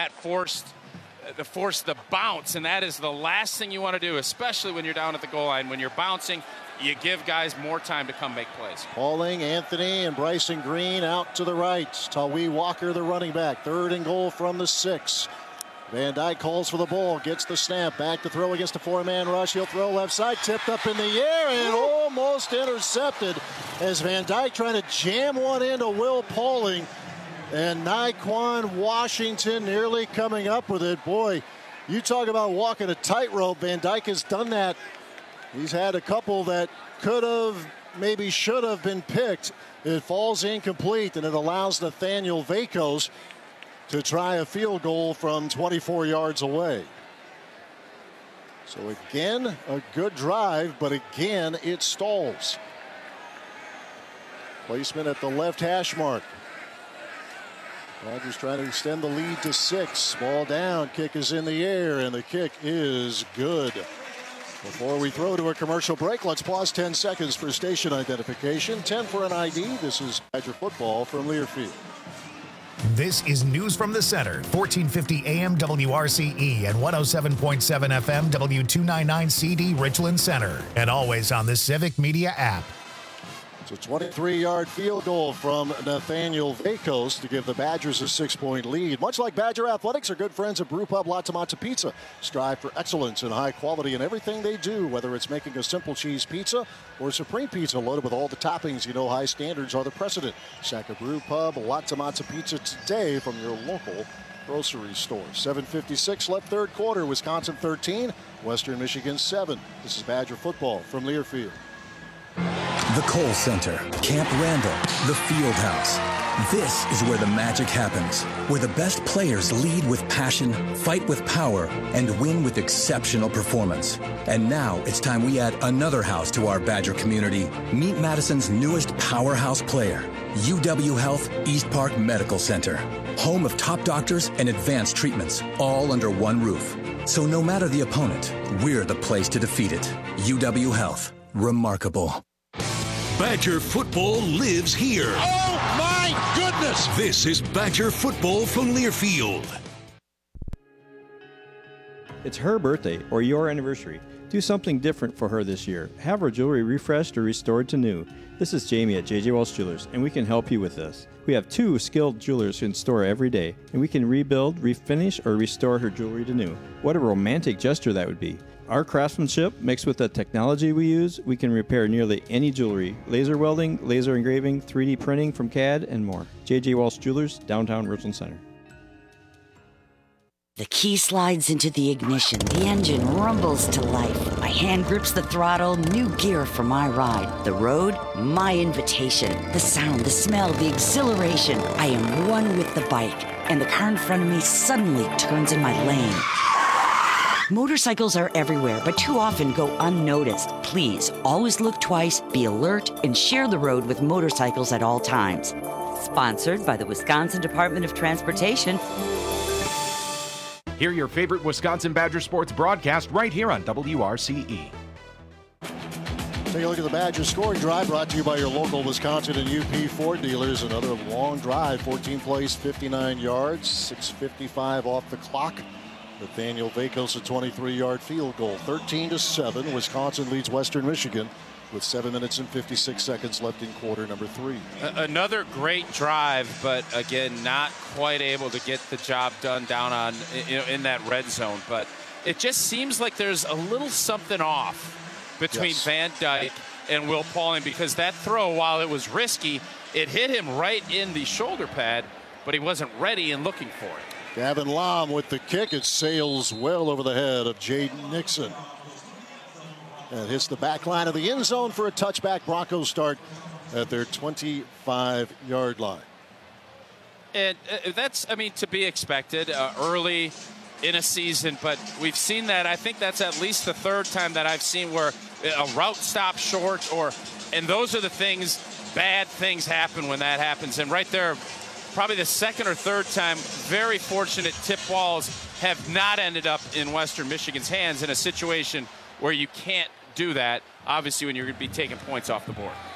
that force the bounce, and that is the last thing you want to do, especially when you're down at the goal line. When you're bouncing, you give guys more time to come make plays. Pauling, Anthony, and Bryson Green out to the right. Tawee Walker, the running back. 3rd and goal from the 6. Van Dyke calls for the ball, gets the snap, back to throw against a 4-man rush. He'll throw left side, tipped up in the air and almost intercepted as Van Dyke trying to jam one into Will Pauling. And Naquan Washington nearly coming up with it. Boy, you talk about walking a tightrope. Van Dyke has done that. He's had a couple that could have, maybe should have been picked. It falls incomplete, and it allows Nathaniel Vakos to try a field goal from 24 yards away. So again, a good drive, but again, it stalls. Placement at the left hash mark. Rodgers trying to extend the lead to 6. Ball down, kick is in the air, and the kick is good. Before we throw to a commercial break, let's pause 10 seconds for station identification. 10 for an ID. This is Badger football from Learfield. This is News from the Center, 1450 AM WRCE and 107.7 FM W299 CD Richland Center, and always on the Civic Media app. It's a 23-yard field goal from Nathaniel Vakos to give the Badgers a 6-point lead. Much like Badger Athletics, our good friends at Brew Pub La Tomato Pizza strive for excellence and high quality in everything they do, whether it's making a simple cheese pizza or supreme pizza loaded with all the toppings. You know high standards are the precedent. Shack a Brew Pub La Tomato Pizza today from your local grocery store. 7:56 left third quarter. Wisconsin 13, Western Michigan 7. This is Badger football from Learfield. The Kohl Center, Camp Randall, the Field House. This is where the magic happens, where the best players lead with passion, fight with power, and win with exceptional performance. And now it's time we add another house to our Badger community. Meet Madison's newest powerhouse player, UW Health East Park Medical Center. Home of top doctors and advanced treatments, all under one roof. So no matter the opponent, we're the place to defeat it. UW Health. Remarkable. Badger football lives here. Oh, my goodness! This is Badger football from Learfield. It's her birthday or your anniversary. Do something different for her this year. Have her jewelry refreshed or restored to new. This is Jamie at J.J. Walsh Jewelers, and we can help you with this. We have 2 skilled jewelers in store every day, and we can rebuild, refinish, or restore her jewelry to new. What a romantic gesture that would be. Our craftsmanship, mixed with the technology we use, we can repair nearly any jewelry. Laser welding, laser engraving, 3D printing from CAD, and more. J.J. Walsh Jewelers, downtown Richland Center. The key slides into the ignition. The engine rumbles to life. My hand grips the throttle. New gear for my ride. The road, my invitation. The sound, the smell, the exhilaration. I am one with the bike, and the car in front of me suddenly turns in my lane. Motorcycles are everywhere, but too often go unnoticed. Please, always look twice, be alert, and share the road with motorcycles at all times. Sponsored by the Wisconsin Department of Transportation. Hear your favorite Wisconsin Badger sports broadcast right here on WRCE. Take a look at the Badger scoring drive brought to you by your local Wisconsin and UP Ford dealers. Another long drive, 14 plays, 59 yards, 6:55 off the clock. Nathaniel Vakos, a 23-yard field goal. 13-7. Wisconsin leads Western Michigan with 7 minutes and 56 seconds left in quarter number 3. Another great drive, but again, not quite able to get the job done down on, in that red zone. But it just seems like there's a little something off between Van Dyke and Will Pauling, because that throw, while it was risky, it hit him right in the shoulder pad, but he wasn't ready and looking for it. Gavin Lom with the kick. It sails well over the head of Jaden Nixon. And hits the back line of the end zone for a touchback. Broncos start at their 25-yard line. And that's, to be expected early in a season, but we've seen that. I think that's at least the 3rd time that I've seen where a route stops short, and those are the things, bad things happen when that happens. And right there, probably the 2nd or 3rd time, very fortunate tip balls have not ended up in Western Michigan's hands in a situation where you can't do that, obviously, when you're going to be taking points off the board.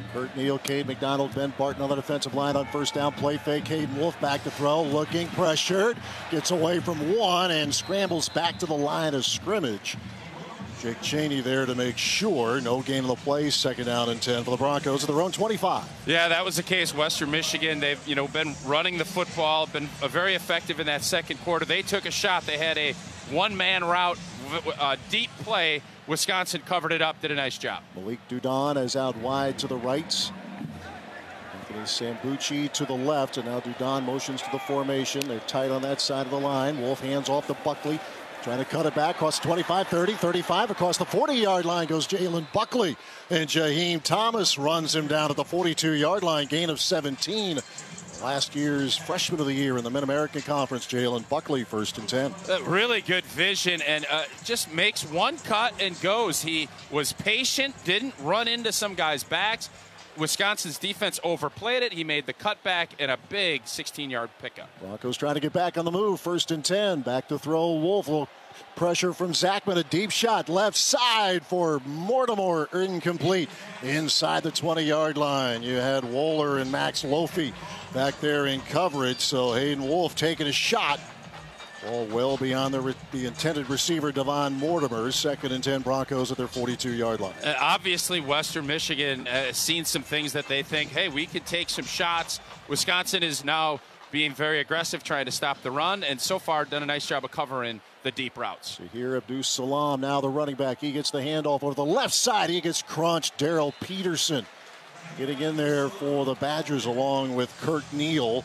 Kurt Neal, Cade McDonald, Ben Barton on the defensive line on first down. Play fake. Hayden Wolf back to throw. Looking, pressured. Gets away from one and scrambles back to the line of scrimmage. Jake Chaney there to make sure. No gain on the play. Second down and 10 for the Broncos at their own 25. Yeah, that was the case. Western Michigan, they've been running the football, been very effective in that second quarter. They took a shot. They had a one-man route, deep play. Wisconsin covered it up, did a nice job. Malik Dudon is out wide to the right. Anthony Sambucci to the left, and now Dudon motions to the formation. They're tight on that side of the line. Wolf hands off to Buckley, trying to cut it back across 25, 30, 35. Across the 40-yard line goes Jalen Buckley, and Jaheim Thomas runs him down at the 42-yard line, gain of 17. Last year's freshman of the year in the Mid-American Conference, Jalen Buckley, 1st and 10. Really good vision, and just makes one cut and goes. He was patient, didn't run into some guys' backs. Wisconsin's defense overplayed it. He made the cutback and a big 16-yard pickup. Broncos trying to get back on the move. 1st and 10. Back to throw. Wolf. Pressure from Zachman. A deep shot left side for Mortimer. Incomplete. Inside the 20-yard line. You had Wohler and Max Lofi back there in coverage. So Hayden Wolf taking a shot. Ball well beyond the intended receiver, Devon Mortimer. 2nd and 10 Broncos at their 42-yard line. Obviously, Western Michigan has seen some things that they think, hey, we could take some shots. Wisconsin is now being very aggressive, trying to stop the run, and so far done a nice job of covering the deep routes. So here, Abdus Salam, now the running back. He gets the handoff over the left side. He gets crunched. Darrell Peterson getting in there for the Badgers along with Kurt Neal.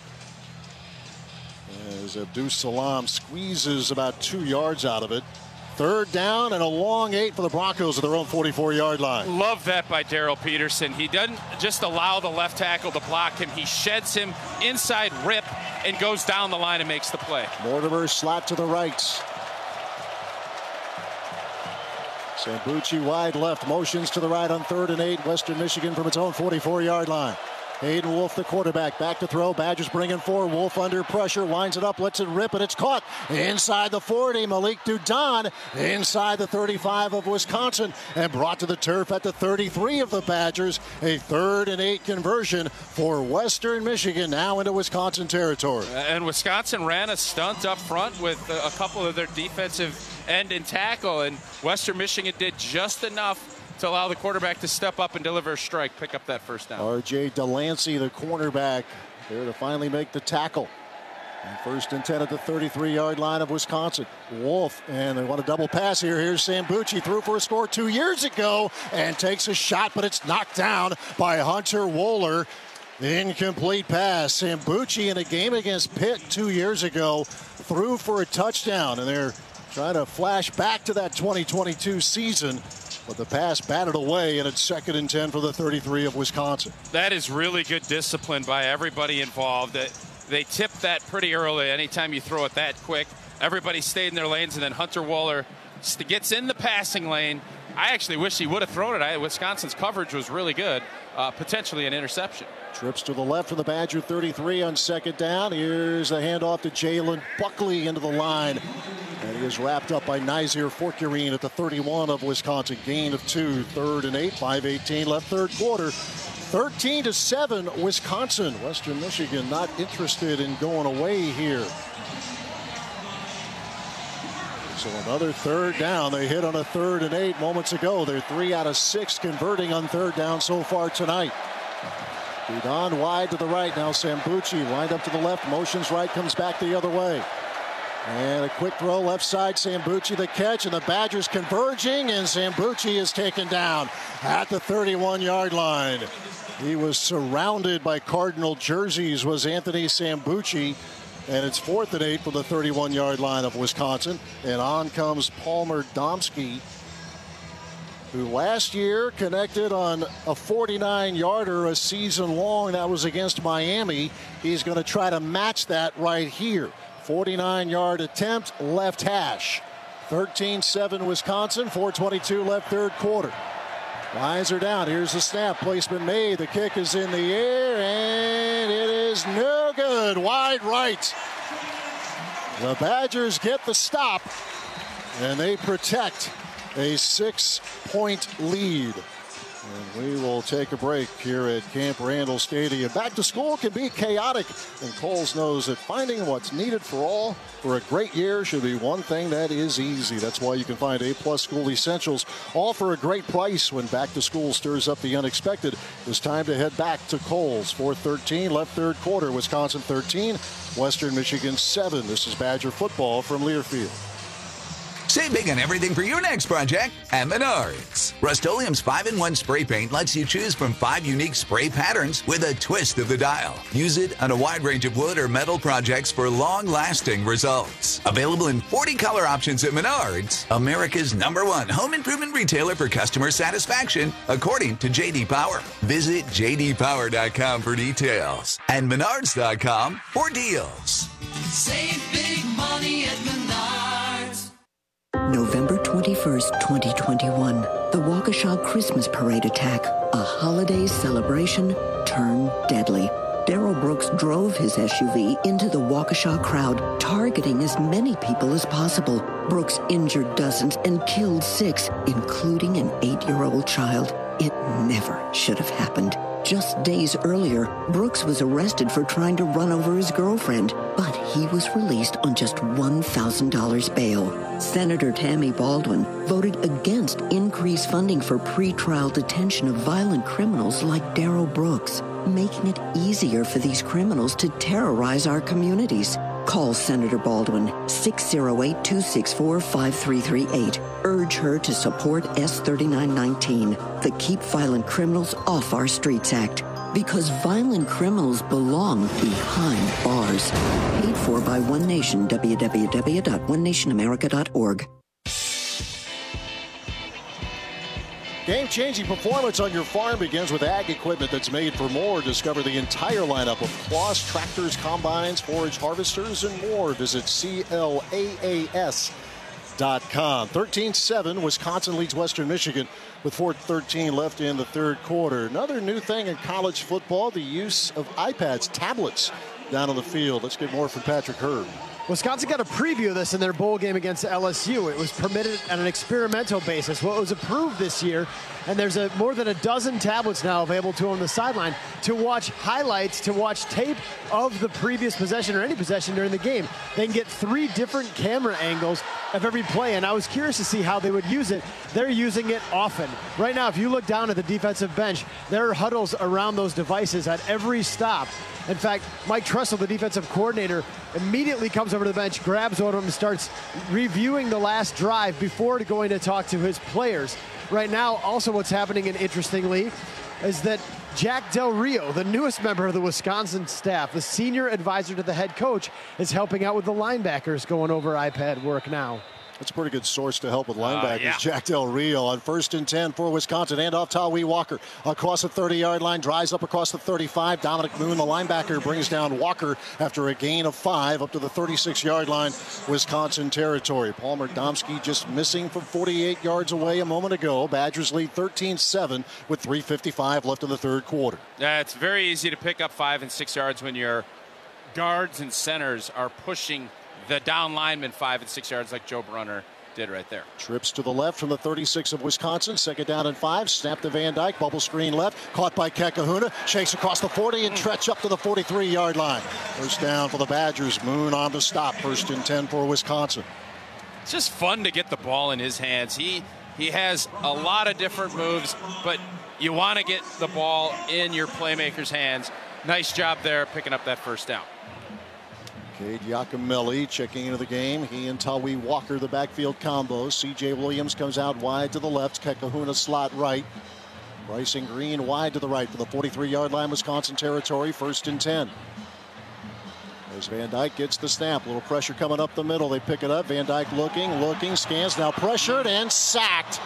As Abdus Salam squeezes about 2 yards out of it. 3rd down and a long 8 for the Broncos at their own 44-yard line. Love that by Darrell Peterson. He doesn't just allow the left tackle to block him. He sheds him inside rip and goes down the line and makes the play. Mortimer slot to the right. Sambucci wide left, motions to the right on 3rd and 8. Western Michigan from its own 44-yard line. Hayden Wolf, the quarterback, back to throw. Badgers bringing 4. Wolf under pressure, winds it up, lets it rip, and it's caught inside the 40. Malik Dudon inside the 35 of Wisconsin and brought to the turf at the 33 of the Badgers. A 3rd and 8 conversion for Western Michigan, now into Wisconsin territory. And Wisconsin ran a stunt up front with a couple of their defensive end and tackle, and Western Michigan did just enough to allow the quarterback to step up and deliver a strike, pick up that first down. R.J. Delancey, the cornerback, there to finally make the tackle. And 1st and 10 at the 33-yard line of Wisconsin. Wolf, and they want a double pass here. Here's Sambucci, threw for a score 2 years ago and takes a shot, but it's knocked down by Hunter Wohler. Incomplete pass. Sambucci in a game against Pitt 2 years ago threw for a touchdown, and they're trying to flash back to that 2022 season. But the pass batted away, and it's 2nd and 10 for the 33 of Wisconsin. That is really good discipline by everybody involved. They tipped that pretty early. Anytime you throw it that quick, everybody stayed in their lanes, and then Hunter Wohler gets in the passing lane. I actually wish he would have thrown it. Wisconsin's coverage was really good. Potentially an interception. Trips to the left of the Badger 33 on 2nd down. Here's the handoff to Jalen Buckley into the line. And he is wrapped up by Nazir Forkurine at the 31 of Wisconsin. Gain of 2, 3rd and 8, 5:18 left third quarter. 13-7 Wisconsin. Western Michigan not interested in going away here. So another 3rd down. They hit on a 3rd and 8 moments ago. They're 3 out of 6 converting on 3rd down so far tonight. Dudon wide to the right. Now Sambucci lined up to the left. Motions right, comes back the other way. And a quick throw left side. Sambucci the catch, and the Badgers converging, and Sambucci is taken down at the 31-yard line. He was surrounded by Cardinal jerseys, was Anthony Sambucci. And it's 4th and 8 for the 31-yard line of Wisconsin. And on comes Palmer Domsky, who last year connected on a 49-yarder a season long. That was against Miami. He's going to try to match that right here. 49-yard attempt, left hash. 13-7 Wisconsin, 4:22 left third quarter. Lines are down. Here's the snap. Placement made. The kick is in the air, and it is no good. Wide right. The Badgers get the stop, and they protect a 6-point lead. And we will take a break here at Camp Randall Stadium. Back to school can be chaotic, and Kohl's knows that finding what's needed for all for a great year should be one thing that is easy. That's why you can find A-plus school essentials, all for a great price. When back to school stirs up the unexpected, it's time to head back to Kohl's. 4:13 left third quarter. Wisconsin 13, Western Michigan 7. This is Badger football from Learfield. Save big on everything for your next project at Menards. Rust-Oleum's 5-in-1 spray paint lets you choose from 5 unique spray patterns with a twist of the dial. Use it on a wide range of wood or metal projects for long-lasting results. Available in 40 color options at Menards, America's #1 home improvement retailer for customer satisfaction, according to J.D. Power. Visit jdpower.com for details and menards.com for deals. Save big money at Menards. November 21st, 2021, the Waukesha Christmas Parade attack, a holiday celebration turned deadly. Darrell Brooks drove his SUV into the Waukesha crowd, targeting as many people as possible. Brooks injured dozens and killed 6, including an 8-year-old child. It never should have happened. Just days earlier, Brooks was arrested for trying to run over his girlfriend, but he was released on just $1,000 bail. Senator Tammy Baldwin voted against increased funding for pretrial detention of violent criminals like Darrell Brooks, making it easier for these criminals to terrorize our communities. Call Senator Baldwin, 608-264-5338. Urge her to support S3919, the Keep Violent Criminals Off Our Streets Act. Because violent criminals belong behind bars. Paid for by One Nation, www.onenationamerica.org. Game-changing performance on your farm begins with ag equipment that's made for more. Discover the entire lineup of Claas tractors, combines, forage harvesters, and more. Visit CLAAS.com. 13-7, Wisconsin leads Western Michigan with 4:13 left in the third quarter. Another new thing in college football, the use of iPads, tablets down on the field. Let's get more from Patrick Herb. Wisconsin got a preview of this in their bowl game against LSU. It was permitted on an experimental basis. What was approved this year, and there's more than a dozen tablets now available to them on the sideline to watch highlights, to watch tape of the previous possession or any possession during the game. They can get 3 different camera angles of every play, and I was curious to see how they would use it. They're using it often. Right now, if you look down at the defensive bench, there are huddles around those devices at every stop. In fact, Mike Tressel, the defensive coordinator, immediately comes over to the bench, grabs one of them, and starts reviewing the last drive before going to talk to his players. Right now, also what's happening, and interestingly, is that Jack Del Rio, the newest member of the Wisconsin staff, the senior advisor to the head coach, is helping out with the linebackers going over iPad work now. That's a pretty good source to help with linebackers. Yeah. Jack Del Rio on 1st and 10 for Wisconsin. Hand off Tawee Walker across the 30-yard line, drives up across the 35. Dominic Moon, the linebacker, brings down Walker after a gain of 5 up to the 36-yard line, Wisconsin territory. Palmer Domsky just missing from 48 yards away a moment ago. Badgers lead 13-7 with 3:55 left in the third quarter. Yeah, it's very easy to pick up 5 and 6 yards when your guards and centers are pushing the down lineman 5 and 6 yards like Joe Brunner did right there. Trips to the left from the 36 of Wisconsin. 2nd down and 5. Snap to Van Dyke. Bubble screen left. Caught by Kekahuna. Shakes across the 40 and stretch up to the 43-yard line. First down for the Badgers. Moon on the stop. 1st and 10 for Wisconsin. It's just fun to get the ball in his hands. He has a lot of different moves, but you want to get the ball in your playmaker's hands. Nice job there picking up that first down. Cade Giacomelli checking into the game. He and Tawee Walker, the backfield combo. C.J. Williams comes out wide to the left. Kekahuna slot right. Bryson Green wide to the right for the 43-yard line, Wisconsin territory. 1st and 10. As Van Dyke gets the snap. A little pressure coming up the middle. They pick it up. Van Dyke looking, scans, now pressured and sacked.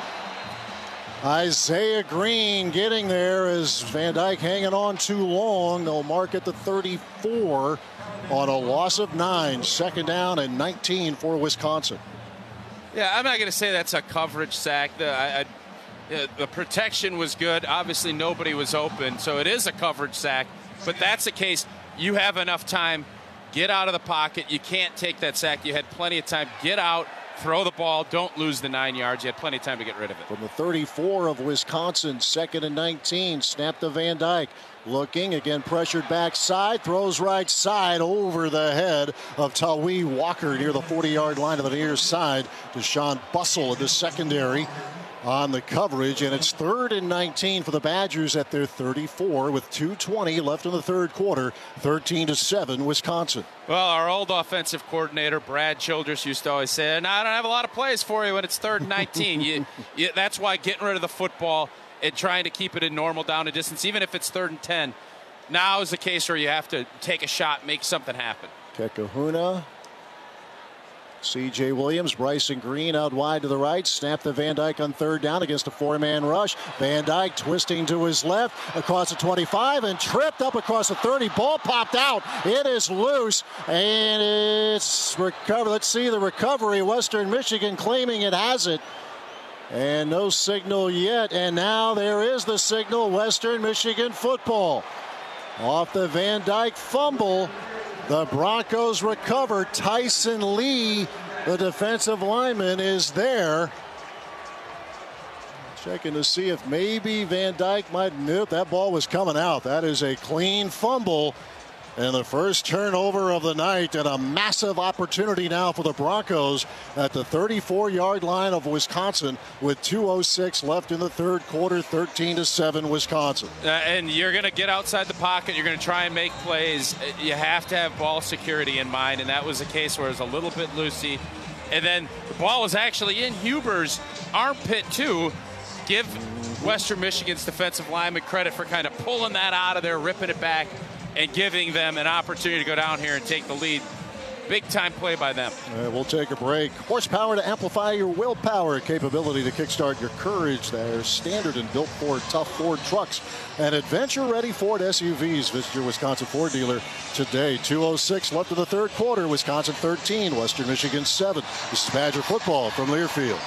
Isaiah Green getting there as Van Dyke hanging on too long. They'll mark at the 34 on a loss of 9. 2nd down and 19 for Wisconsin. Yeah, I'm not going to say that's a coverage sack. The protection was good. Obviously, nobody was open, so it is a coverage sack. But that's the case. You have enough time. Get out of the pocket. You can't take that sack. You had plenty of time. Get out, throw the ball, don't lose the 9 yards. You had plenty of time to get rid of it. From the 34 of Wisconsin, 2nd and 19, snap to Van Dyke. Looking, again pressured backside, throws right side over the head of Tawee Walker near the 40-yard line to the near side. Deshaun Bustle in the secondary on the coverage, and it's 3rd and 19 for the Badgers at their 34 with 2:20 left in the third quarter. 13-7 Wisconsin. Well, our old offensive coordinator Brad Childress used to always say, "No, I don't have a lot of plays for you when it's 3rd and 19." That's why getting rid of the football and trying to keep it in normal down and distance, even if it's 3rd and 10, now is the case where you have to take a shot, make something happen. Kekahuna, C.J. Williams, Bryson Green out wide to the right. Snap to Van Dyke on 3rd down against a 4-man rush. Van Dyke twisting to his left across the 25 and tripped up across the 30. Ball popped out. It is loose and it's recovered. Let's see the recovery. Western Michigan claiming it has it. And no signal yet. And now there is the signal. Western Michigan football. Off the Van Dyke fumble. The Broncos recover. Tyson Lee, the defensive lineman, is there. Checking to see if maybe Van Dyke might nope, that ball was coming out. That is a clean fumble. And the first turnover of the night, and a massive opportunity now for the Broncos at the 34-yard line of Wisconsin with 2:06 left in the third quarter. 13-7 Wisconsin. And you're going to get outside the pocket. You're going to try and make plays. You have to have ball security in mind, and that was a case where it was a little bit loosey. And then the ball was actually in Huber's armpit, too. Give Western Michigan's defensive lineman credit for kind of pulling that out of there, ripping it back, and giving them an opportunity to go down here and take the lead. Big time play by them. We'll take a break. Horsepower to amplify your willpower. Capability to kickstart your courage. They're standard and built for tough Ford trucks and adventure-ready Ford SUVs. Visit your Wisconsin Ford dealer today. 2:06 left in the third quarter. Wisconsin 13, Western Michigan 7. This is Badger football from Learfield.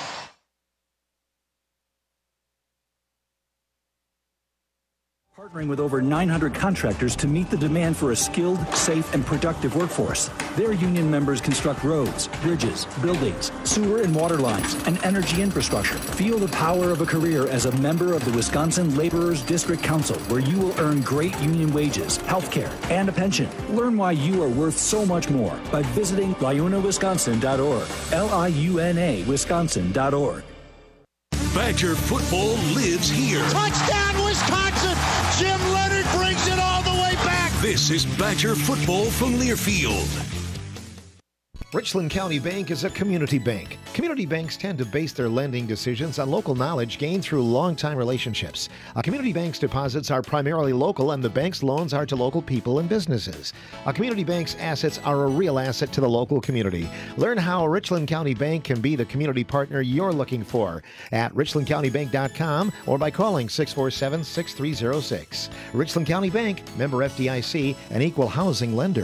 Partnering with over 900 contractors to meet the demand for a skilled, safe, and productive workforce. Their union members construct roads, bridges, buildings, sewer and water lines, and energy infrastructure. Feel the power of a career as a member of the Wisconsin Laborers District Council, where you will earn great union wages, health care, and a pension. Learn why you are worth so much more by visiting liunawisconsin.org. LIUNA Wisconsin.org. Badger football lives here. Touchdown, Wisconsin! Jim Leonard brings it all the way back. This is Badger football from Learfield. Richland County Bank is a community bank. Community banks tend to base their lending decisions on local knowledge gained through long-time relationships. A community bank's deposits are primarily local, and the bank's loans are to local people and businesses. A community bank's assets are a real asset to the local community. Learn how Richland County Bank can be the community partner you're looking for at richlandcountybank.com or by calling 647-6306. Richland County Bank, member FDIC, an equal housing lender.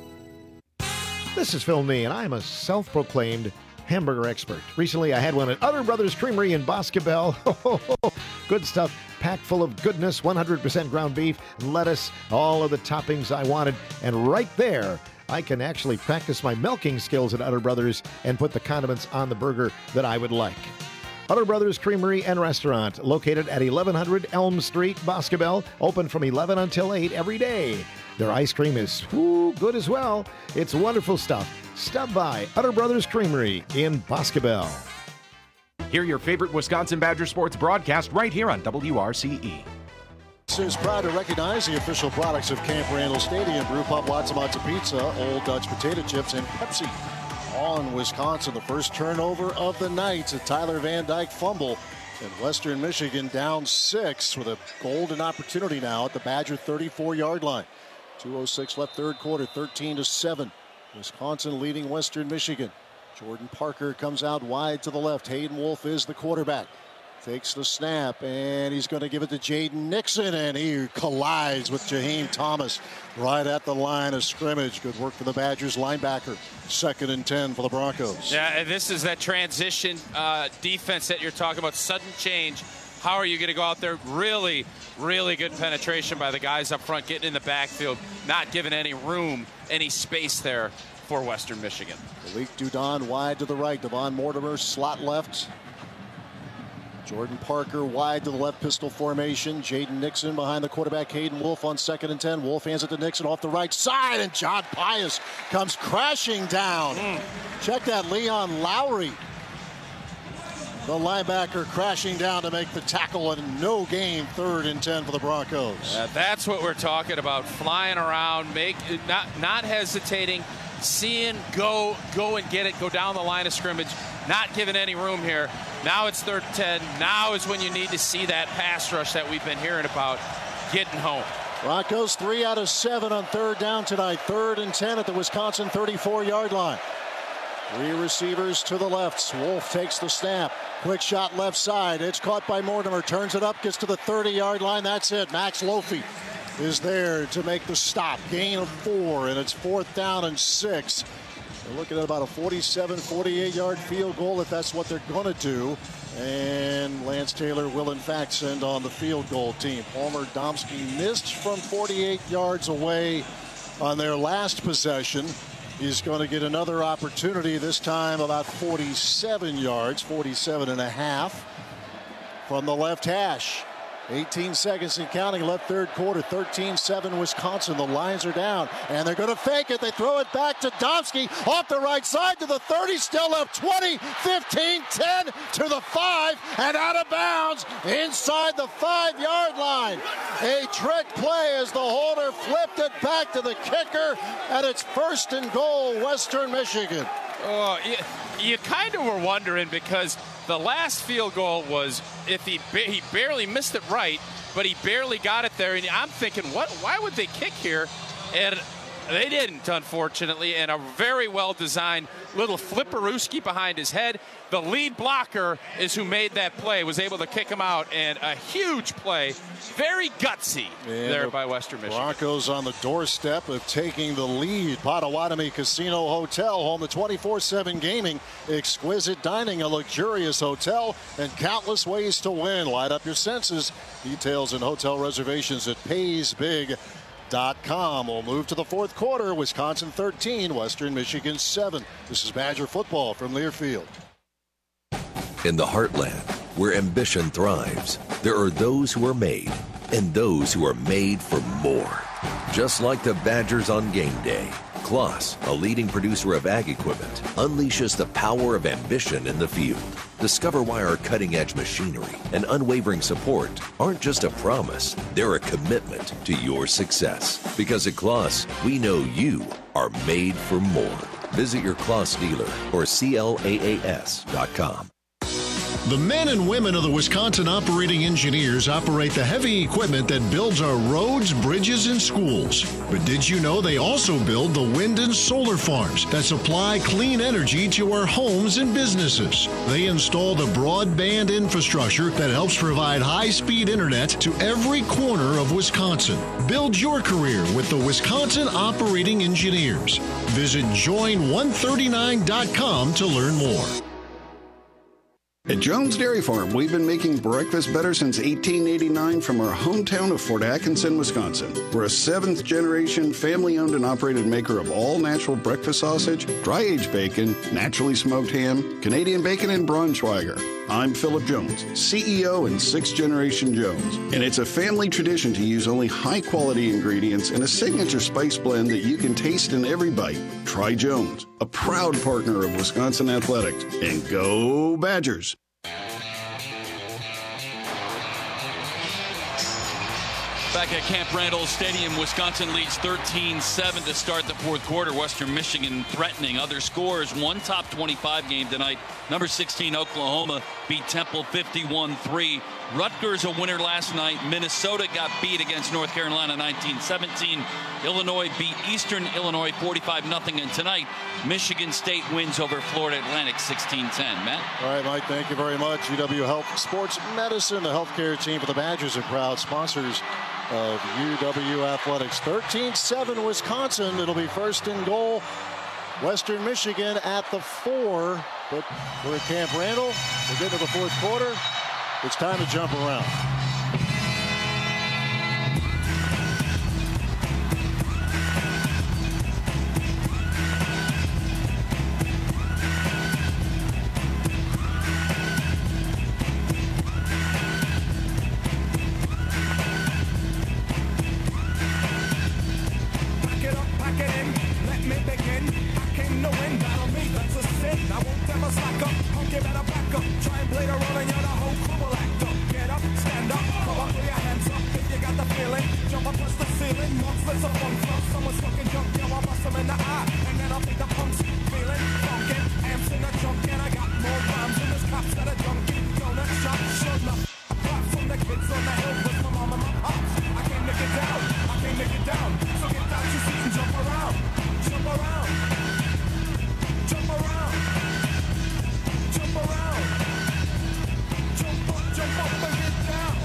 This is Phil Nee, and I'm a self-proclaimed hamburger expert. Recently, I had one at Utter Brothers Creamery in Boscobel. Good stuff, packed full of goodness, 100% ground beef, lettuce, all of the toppings I wanted. And right there, I can actually practice my milking skills at Utter Brothers and put the condiments on the burger that I would like. Utter Brothers Creamery and Restaurant, located at 1100 Elm Street, Boscobel, open from 11 until 8 every day. Their ice cream is good as well. It's wonderful stuff. Stop by Utter Brothers Creamery in Boscobel. Hear your favorite Wisconsin Badger sports broadcast right here on WRCE. This is proud to recognize the official products of Camp Randall Stadium. Brew Pub, Lots and Lots of Pizza, Old Dutch Potato Chips, and Pepsi. On Wisconsin, the first turnover of the night. A Tyler Van Dyke fumble. And Western Michigan down 6 with a golden opportunity now at the Badger 34-yard line. 2:06 left third quarter, 13-7. Wisconsin leading Western Michigan. Jordan Parker comes out wide to the left. Hayden Wolf is the quarterback. Takes the snap, and he's going to give it to Jaden Nixon, and he collides with Jaheim Thomas right at the line of scrimmage. Good work for the Badgers linebacker. 2nd and 10 for the Broncos. Yeah, and this is that transition defense that you're talking about, sudden change. How are you going to go out there? Really, really good penetration by the guys up front, getting in the backfield, not giving any room, any space there for Western Michigan. Malik Dudon wide to the right. Devon Mortimer slot left. Jordan Parker wide to the left pistol formation. Jaden Nixon behind the quarterback Hayden Wolf on 2nd and 10. Wolf hands it to Nixon off the right side, and John Pius comes crashing down. Check that, Leon Lowry, the linebacker, crashing down to make the tackle, and no gain. 3rd and 10 for the Broncos. That's what we're talking about. Flying around, not hesitating, seeing, go and get it, go down the line of scrimmage, not giving any room here. Now it's 3rd and 10. Now is when you need to see that pass rush that we've been hearing about getting home. Broncos 3 out of 7 on 3rd down tonight. 3rd and 10 at the Wisconsin 34-yard line. 3 receivers to the left. Wolf takes the snap. Quick shot left side. It's caught by Mortimer. Turns it up. Gets to the 30-yard line. That's it. Max Lofi is there to make the stop. Gain of 4, and it's 4th down and 6. They're looking at about a 47, 48-yard field goal if that's what they're going to do. And Lance Taylor will, in fact, send on the field goal team. Palmer Domsky missed from 48 yards away on their last possession. He's going to get another opportunity, this time about 47 yards, 47 and a half from the left hash. 18 seconds and counting left 3rd quarter. 13-7 Wisconsin. The lines are down, and they're going to fake it. They throw it back to Domsky off the right side to the 30. Still up 20, 15, 10 to the 5, and out of bounds inside the 5-yard line. A trick play as the holder flipped it back to the kicker, and it's 1st and goal, Western Michigan. Oh, you kind of were wondering, because the last field goal was, if he barely missed it right, but he barely got it there. And I'm thinking, why would they kick here? And they didn't, unfortunately. And a very well-designed little flipperooski behind his head. The lead blocker is who made that play, was able to kick him out. And a huge play, very gutsy there by Western Michigan. Broncos on the doorstep of taking the lead. Potawatomi Casino Hotel, home to 24/7 gaming, exquisite dining, a luxurious hotel, and countless ways to win. Light up your senses. Details and hotel reservations at paysbig.com. We'll move to the 4th quarter. Wisconsin 13, Western Michigan 7. This is Badger football from Learfield. In the heartland, where ambition thrives, there are those who are made and those who are made for more. Just like the Badgers on game day, Kloss, a leading producer of ag equipment, unleashes the power of ambition in the field. Discover why our cutting-edge machinery and unwavering support aren't just a promise, they're a commitment to your success. Because at Kloss, we know you are made for more. Visit your Kloss dealer or CLAAS.com. The men and women of the Wisconsin Operating Engineers operate the heavy equipment that builds our roads, bridges, and schools. But did you know they also build the wind and solar farms that supply clean energy to our homes and businesses? They install the broadband infrastructure that helps provide high-speed internet to every corner of Wisconsin. Build your career with the Wisconsin Operating Engineers. Visit join139.com to learn more. At Jones Dairy Farm, we've been making breakfast better since 1889 from our hometown of Fort Atkinson, Wisconsin. We're a 7th-generation, family-owned and operated maker of all-natural breakfast sausage, dry-aged bacon, naturally smoked ham, Canadian bacon, and Braunschweiger. I'm Philip Jones, CEO and 6th-generation Jones, and it's a family tradition to use only high-quality ingredients and a signature spice blend that you can taste in every bite. Try Jones, a proud partner of Wisconsin Athletics, and go Badgers! Back at Camp Randall Stadium, Wisconsin leads 13-7 to start the 4th quarter. Western Michigan threatening. Other scores, one top 25 game tonight. Number 16 Oklahoma beat Temple 51-3. Rutgers a winner last night. Minnesota got beat against North Carolina 19-17. Illinois beat Eastern Illinois 45-0. And tonight, Michigan State wins over Florida Atlantic 16-10. Matt? All right, Mike, thank you very much. UW Health Sports Medicine, the healthcare team for the Badgers, are proud sponsors of UW Athletics. 13-7 Wisconsin. It'll be 1st and goal. Western Michigan at the 4. But we're at Camp Randall. We're getting to the 4th quarter. It's time to jump around. never slack up. You better back up. Try and play the role and you're the whole crew will act up. Get up, stand up, come up, put your hands up if you got the feeling. Jump up, touch the ceiling, monsters of fun flow. Someone's fucking jump, yo, I'll bust them in the eye. And then I'll beat the punks, feeling funky. Amps in the trunk and I got more rhymes than this cops that are junkie. Donut shop, sure enough. Clap from the kids on the hill with my mom and my pops. I can't make it down, I can't make it down. So get down your seat and jump around. Jump around. Jump around. Jump around. Jump up and get down.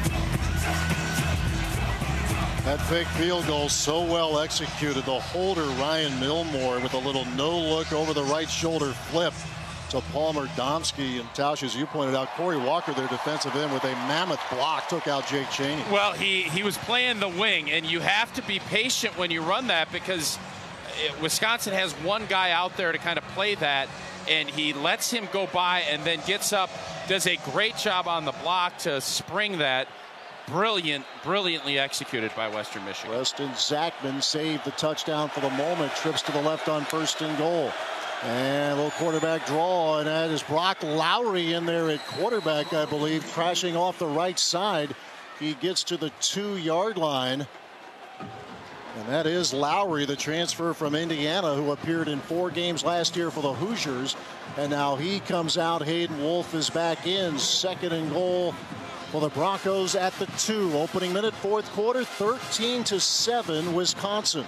That fake field goal so well executed. The holder, Ryan Milmore, with a little no-look over the right shoulder flip to Palmer Domsky. And Tausch, as you pointed out, Corey Walker, their defensive end, with a mammoth block, took out Jake Chaney. Well, he was playing the wing, and you have to be patient when you run that because Wisconsin has one guy out there to kind of play that, and he lets him go by and then gets up, does a great job on the block to spring that. Brilliantly executed by Western Michigan. Weston Zachman saved the touchdown for the moment, trips to the left on 1st and goal. And a little quarterback draw, and that is Brock Lowry in there at quarterback, I believe, crashing off the right side. He gets to the 2-yard line. And that is Lowry, the transfer from Indiana, who appeared in 4 games last year for the Hoosiers. And now he comes out. Hayden Wolf is back in. 2nd and goal for the Broncos at the 2. Opening minute, 4th quarter, 13-7, Wisconsin.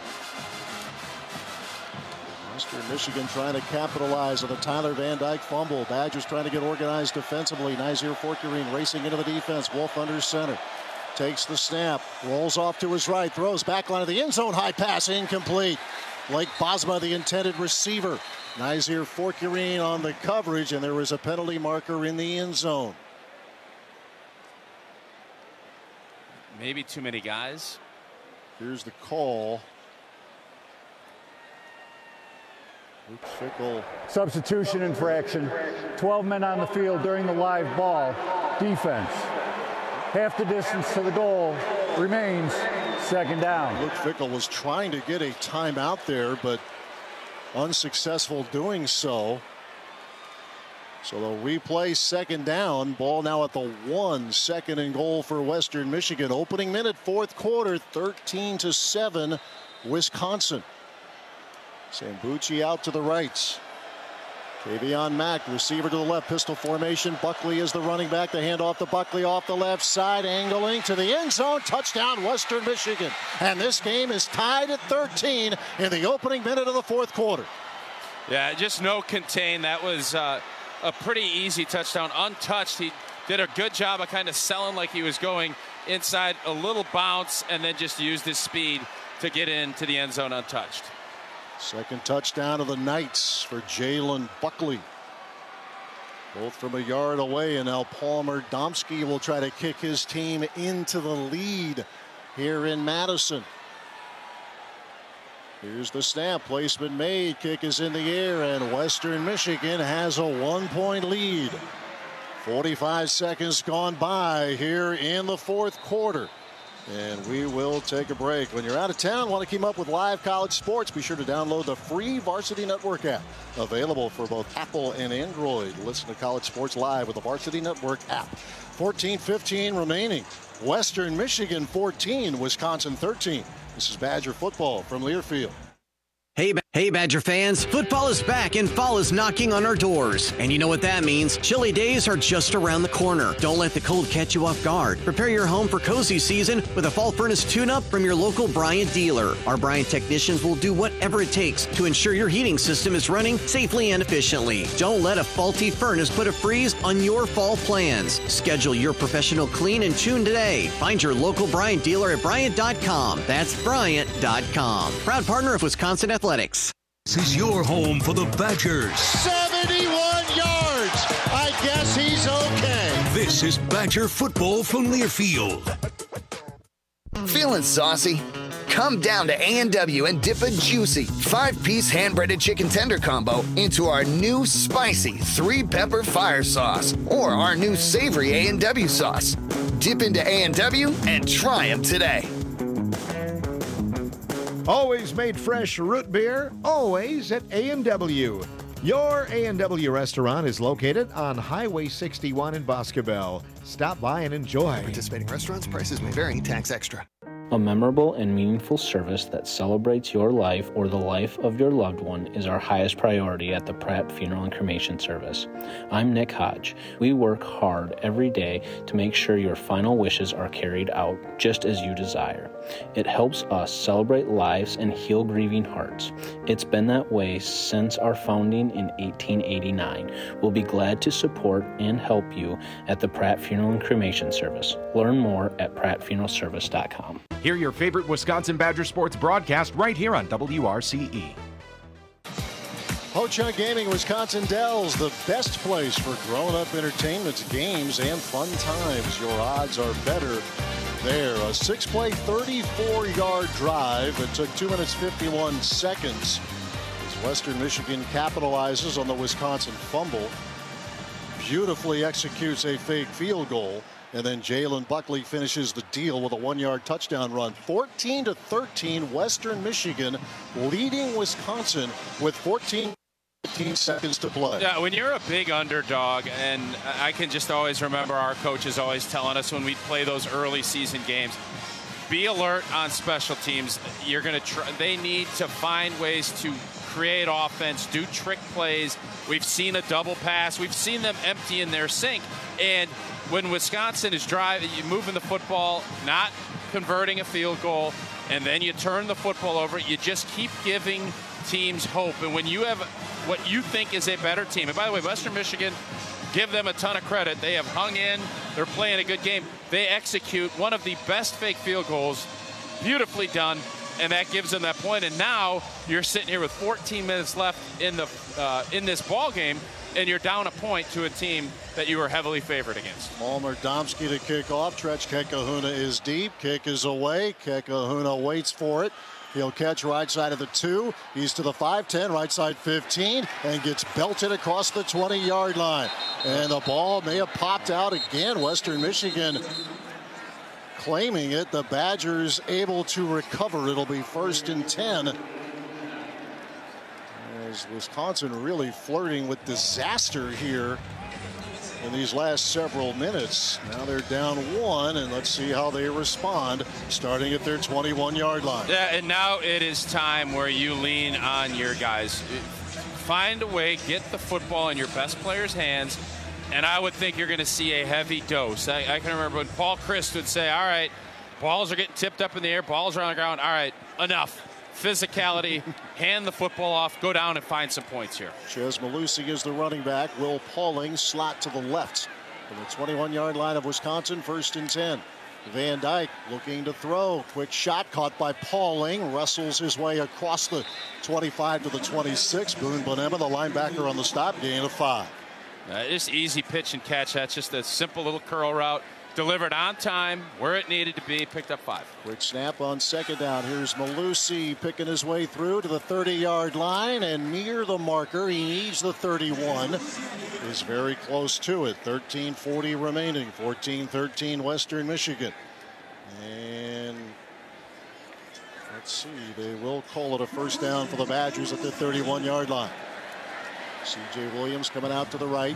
Western Michigan trying to capitalize on the Tyler Van Dyke fumble. Badgers trying to get organized defensively. Nazir Fortune racing into the defense. Wolf under center. Takes the snap. Rolls off to his right. Throws back line of the end zone. High pass incomplete. Blake Bosma, the intended receiver. Nazir Fortune on the coverage, and there was a penalty marker in the end zone. Maybe too many guys. Here's the call. Luke Fickell. Substitution infraction. 12 men on the field during the live ball. Defense. Half the distance to the goal remains 2nd down. Luke Fickell was trying to get a timeout there, but unsuccessful doing so. So they'll replay 2nd down. Ball now at the 1. 2nd and goal for Western Michigan. Opening minute, 4th quarter, 13-7, Wisconsin. Sambucci out to the right. Kavion Mack, receiver to the left, pistol formation. Buckley is the running back. The handoff to Buckley off the left side, angling to the end zone. Touchdown, Western Michigan. And this game is tied at 13 in the opening minute of the 4th quarter. Yeah, just no contain. That was a pretty easy touchdown, untouched. He did a good job of kind of selling like he was going inside, a little bounce, and then just used his speed to get into the end zone untouched. 2nd touchdown of the Knights for Jalen Buckley. Both from a yard away, and now Palmer Domsky will try to kick his team into the lead here in Madison. Here's the snap, placement made, kick is in the air, and Western Michigan has a 1-point lead. 45 seconds gone by here in the 4th quarter. And we will take a break. When you're out of town, want to keep up with live college sports, be sure to download the free Varsity Network app. Available for both Apple and Android. Listen to college sports live with the Varsity Network app. 14-15 remaining. Western Michigan 14, Wisconsin 13. This is Badger football from Learfield. Hey, Badger fans, football is back and fall is knocking on our doors. And you know what that means. Chilly days are just around the corner. Don't let the cold catch you off guard. Prepare your home for cozy season with a fall furnace tune-up from your local Bryant dealer. Our Bryant technicians will do whatever it takes to ensure your heating system is running safely and efficiently. Don't let a faulty furnace put a freeze on your fall plans. Schedule your professional clean and tune today. Find your local Bryant dealer at Bryant.com. That's Bryant.com. Proud partner of Wisconsin Athletics. This is your home for the Badgers. 71 yards. I guess he's okay. This is Badger football from Learfield. Feeling saucy? Come down to A&W and dip a juicy 5-piece hand-breaded chicken tender combo into our new spicy 3-pepper fire sauce or our new savory A&W sauce. Dip into A&W and try them today. Always made fresh root beer, always at A&W. Your A&W restaurant is located on Highway 61 in Boscobel. Stop by and enjoy. Participating restaurants, prices may vary, tax extra. A memorable and meaningful service that celebrates your life or the life of your loved one is our highest priority at the Pratt Funeral and Cremation Service. I'm Nick Hodge. We work hard every day to make sure your final wishes are carried out just as you desire. It helps us celebrate lives and heal grieving hearts. It's been that way since our founding in 1889. We'll be glad to support and help you at the Pratt Funeral and Cremation Service. Learn more at prattfuneralservice.com. Hear your favorite Wisconsin Badger sports broadcast right here on WRCE. Ho-Chunk Gaming Wisconsin Dells, the best place for grown-up entertainment, games, and fun times. Your odds are better there. A 6-play, 34-yard drive that took 2 minutes 51 seconds as Western Michigan capitalizes on the Wisconsin fumble. Beautifully executes a fake field goal. And then Jalen Buckley finishes the deal with a 1-yard touchdown run. 14-13, Western Michigan leading Wisconsin with 15 seconds to play. Yeah, when you're a big underdog, and I can just always remember our coaches always telling us when we play those early season games, be alert on special teams. You're going to try. They need to find ways to create offense, do trick plays. We've seen a double pass. We've seen them empty in their sink. And when Wisconsin is driving, you moving the football, not converting a field goal, and then you turn the football over, you just keep giving teams hope. And when you have what you think is a better team, and by the way, Western Michigan, give them a ton of credit. They have hung in. They're playing a good game. They execute one of the best fake field goals, beautifully done, and that gives them that point. And now you're sitting here with 14 minutes left in this ball game, and you're down a point to a team that you were heavily favored against. Malmer Domsky to kick off. Tretch Kekahuna is deep. Kick is away. Kekahuna waits for it. He'll catch right side of the 2. He's to the 5-10, right side 15, and gets belted across the 20-yard line. And the ball may have popped out again. Western Michigan claiming it. The Badgers able to recover. It'll be 1st and 10. As Wisconsin really flirting with disaster here in these last several minutes. Now they're down 1, and let's see how they respond starting at their 21-yard line. Yeah, and now it is time where you lean on your guys. Find a way, get the ball in your best players' hands, and I would think you're going to see a heavy dose. I can remember when Paul Christ would say, all right, balls are getting tipped up in the air, balls are on the ground, all right, enough. Physicality, hand the football off, go down and find some points here. Chez Malusi is the running back. Will Pauling slot to the left. From the 21-yard line of Wisconsin, 1st and 10. Van Dyke looking to throw. Quick shot caught by Pauling. Wrestles his way across the 25 to the 26. Boone Bonema, the linebacker on the stop, gain of 5. Just easy pitch and catch. That's just a simple little curl route. Delivered on time, where it needed to be, picked up 5. Quick snap on 2nd down. Here's Malusi picking his way through to the 30-yard line and near the marker. He needs the 31. Is very close to it. 13:40 remaining. 14-13 Western Michigan. And let's see, they will call it a 1st down for the Badgers at the 31-yard line. C.J. Williams coming out to the right.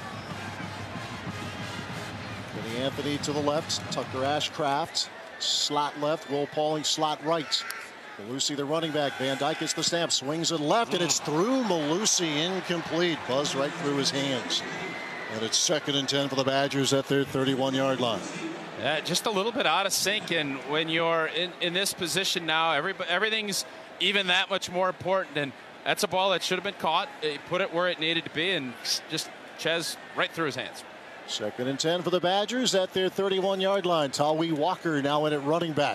Anthony to the left. Tucker Ashcraft slot left. Will Pauling slot right. Malusi the running back. Van Dyke gets the snap, swings it left, and it's through Malusi, incomplete. Buzzed right through his hands. And it's 2nd and 10 for the Badgers at their 31-yard line. Yeah, just a little bit out of sync, and when you're in this position now, everything's even that much more important. And that's a ball that should have been caught. He put it where it needed to be, and just Chez right through his hands. 2nd and 10 for the Badgers at their 31-yard line. Tawee Walker now in at running back.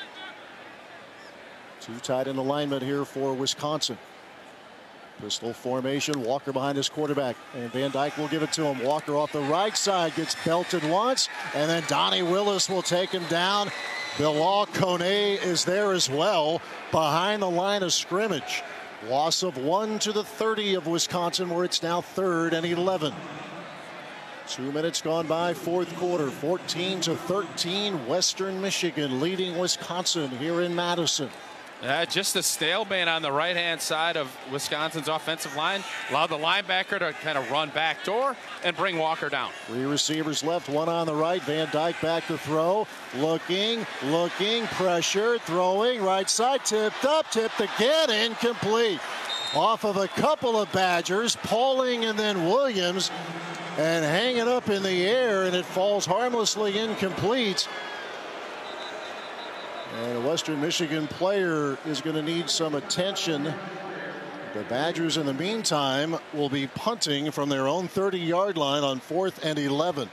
2 tight end alignment here for Wisconsin. Pistol formation. Walker behind his quarterback. And Van Dyke will give it to him. Walker off the right side gets belted once. And then Donnie Willis will take him down. Bilal Kone is there as well behind the line of scrimmage. Loss of 1 to the 30 of Wisconsin, where it's now 3rd and 11. 2 minutes gone by, 4th quarter. 14-13, Western Michigan leading Wisconsin here in Madison. Just a stalemate on the right-hand side of Wisconsin's offensive line. Allowed the linebacker to kind of run backdoor and bring Walker down. 3 receivers left, 1 on the right. Van Dyke back to throw. Looking, pressure, throwing, right side, tipped up, tipped again, incomplete. Off of a couple of Badgers, Pauling and then Williams, and hang it up in the air, and it falls harmlessly incomplete. And a Western Michigan player is going to need some attention. The Badgers, in the meantime, will be punting from their own 30-yard line on 4th and 11.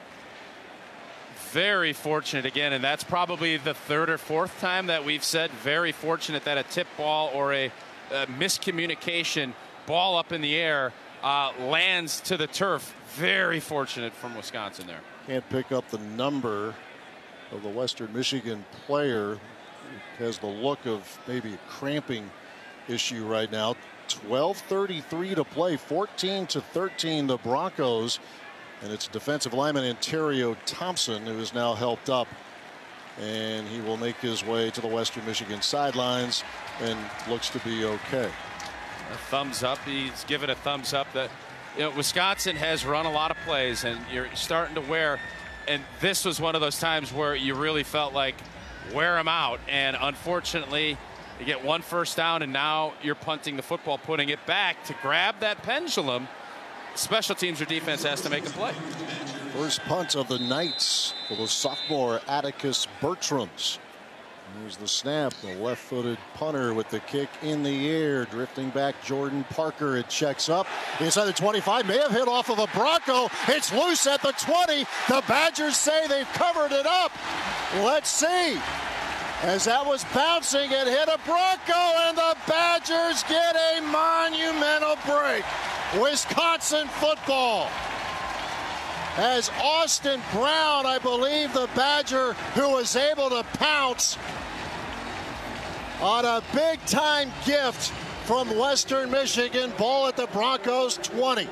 Very fortunate again, and that's probably the 3rd or 4th time that we've said very fortunate that a tip ball or a miscommunication ball up in the air lands to the turf. Very fortunate from Wisconsin there. Can't pick up the number of the Western Michigan player. It has the look of maybe a cramping issue right now. 12:33 to play, 14-13 the Broncos, and it's defensive lineman Ontario Thompson who is now helped up, and he will make his way to the Western Michigan sidelines and looks to be okay. A thumbs up. He's given a thumbs up that, you know, Wisconsin has run a lot of plays, and you're starting to wear. And this was one of those times where you really felt like wear them out. And unfortunately, you get 1 first down, and now you're punting the football, putting it back to grab that pendulum. Special teams or defense has to make a play. First punt of the Knights for the sophomore Atticus Bertrams. Here's the snap. The left-footed punter with the kick in the air. Drifting back, Jordan Parker. It checks up. Inside the 25. May have hit off of a Bronco. It's loose at the 20. The Badgers say they've covered it up. Let's see. As that was bouncing, it hit a Bronco, and the Badgers get a monumental break. Wisconsin football. As Austin Brown, I believe the Badger who was able to pounce on a big-time gift from Western Michigan. Ball at the Broncos 20.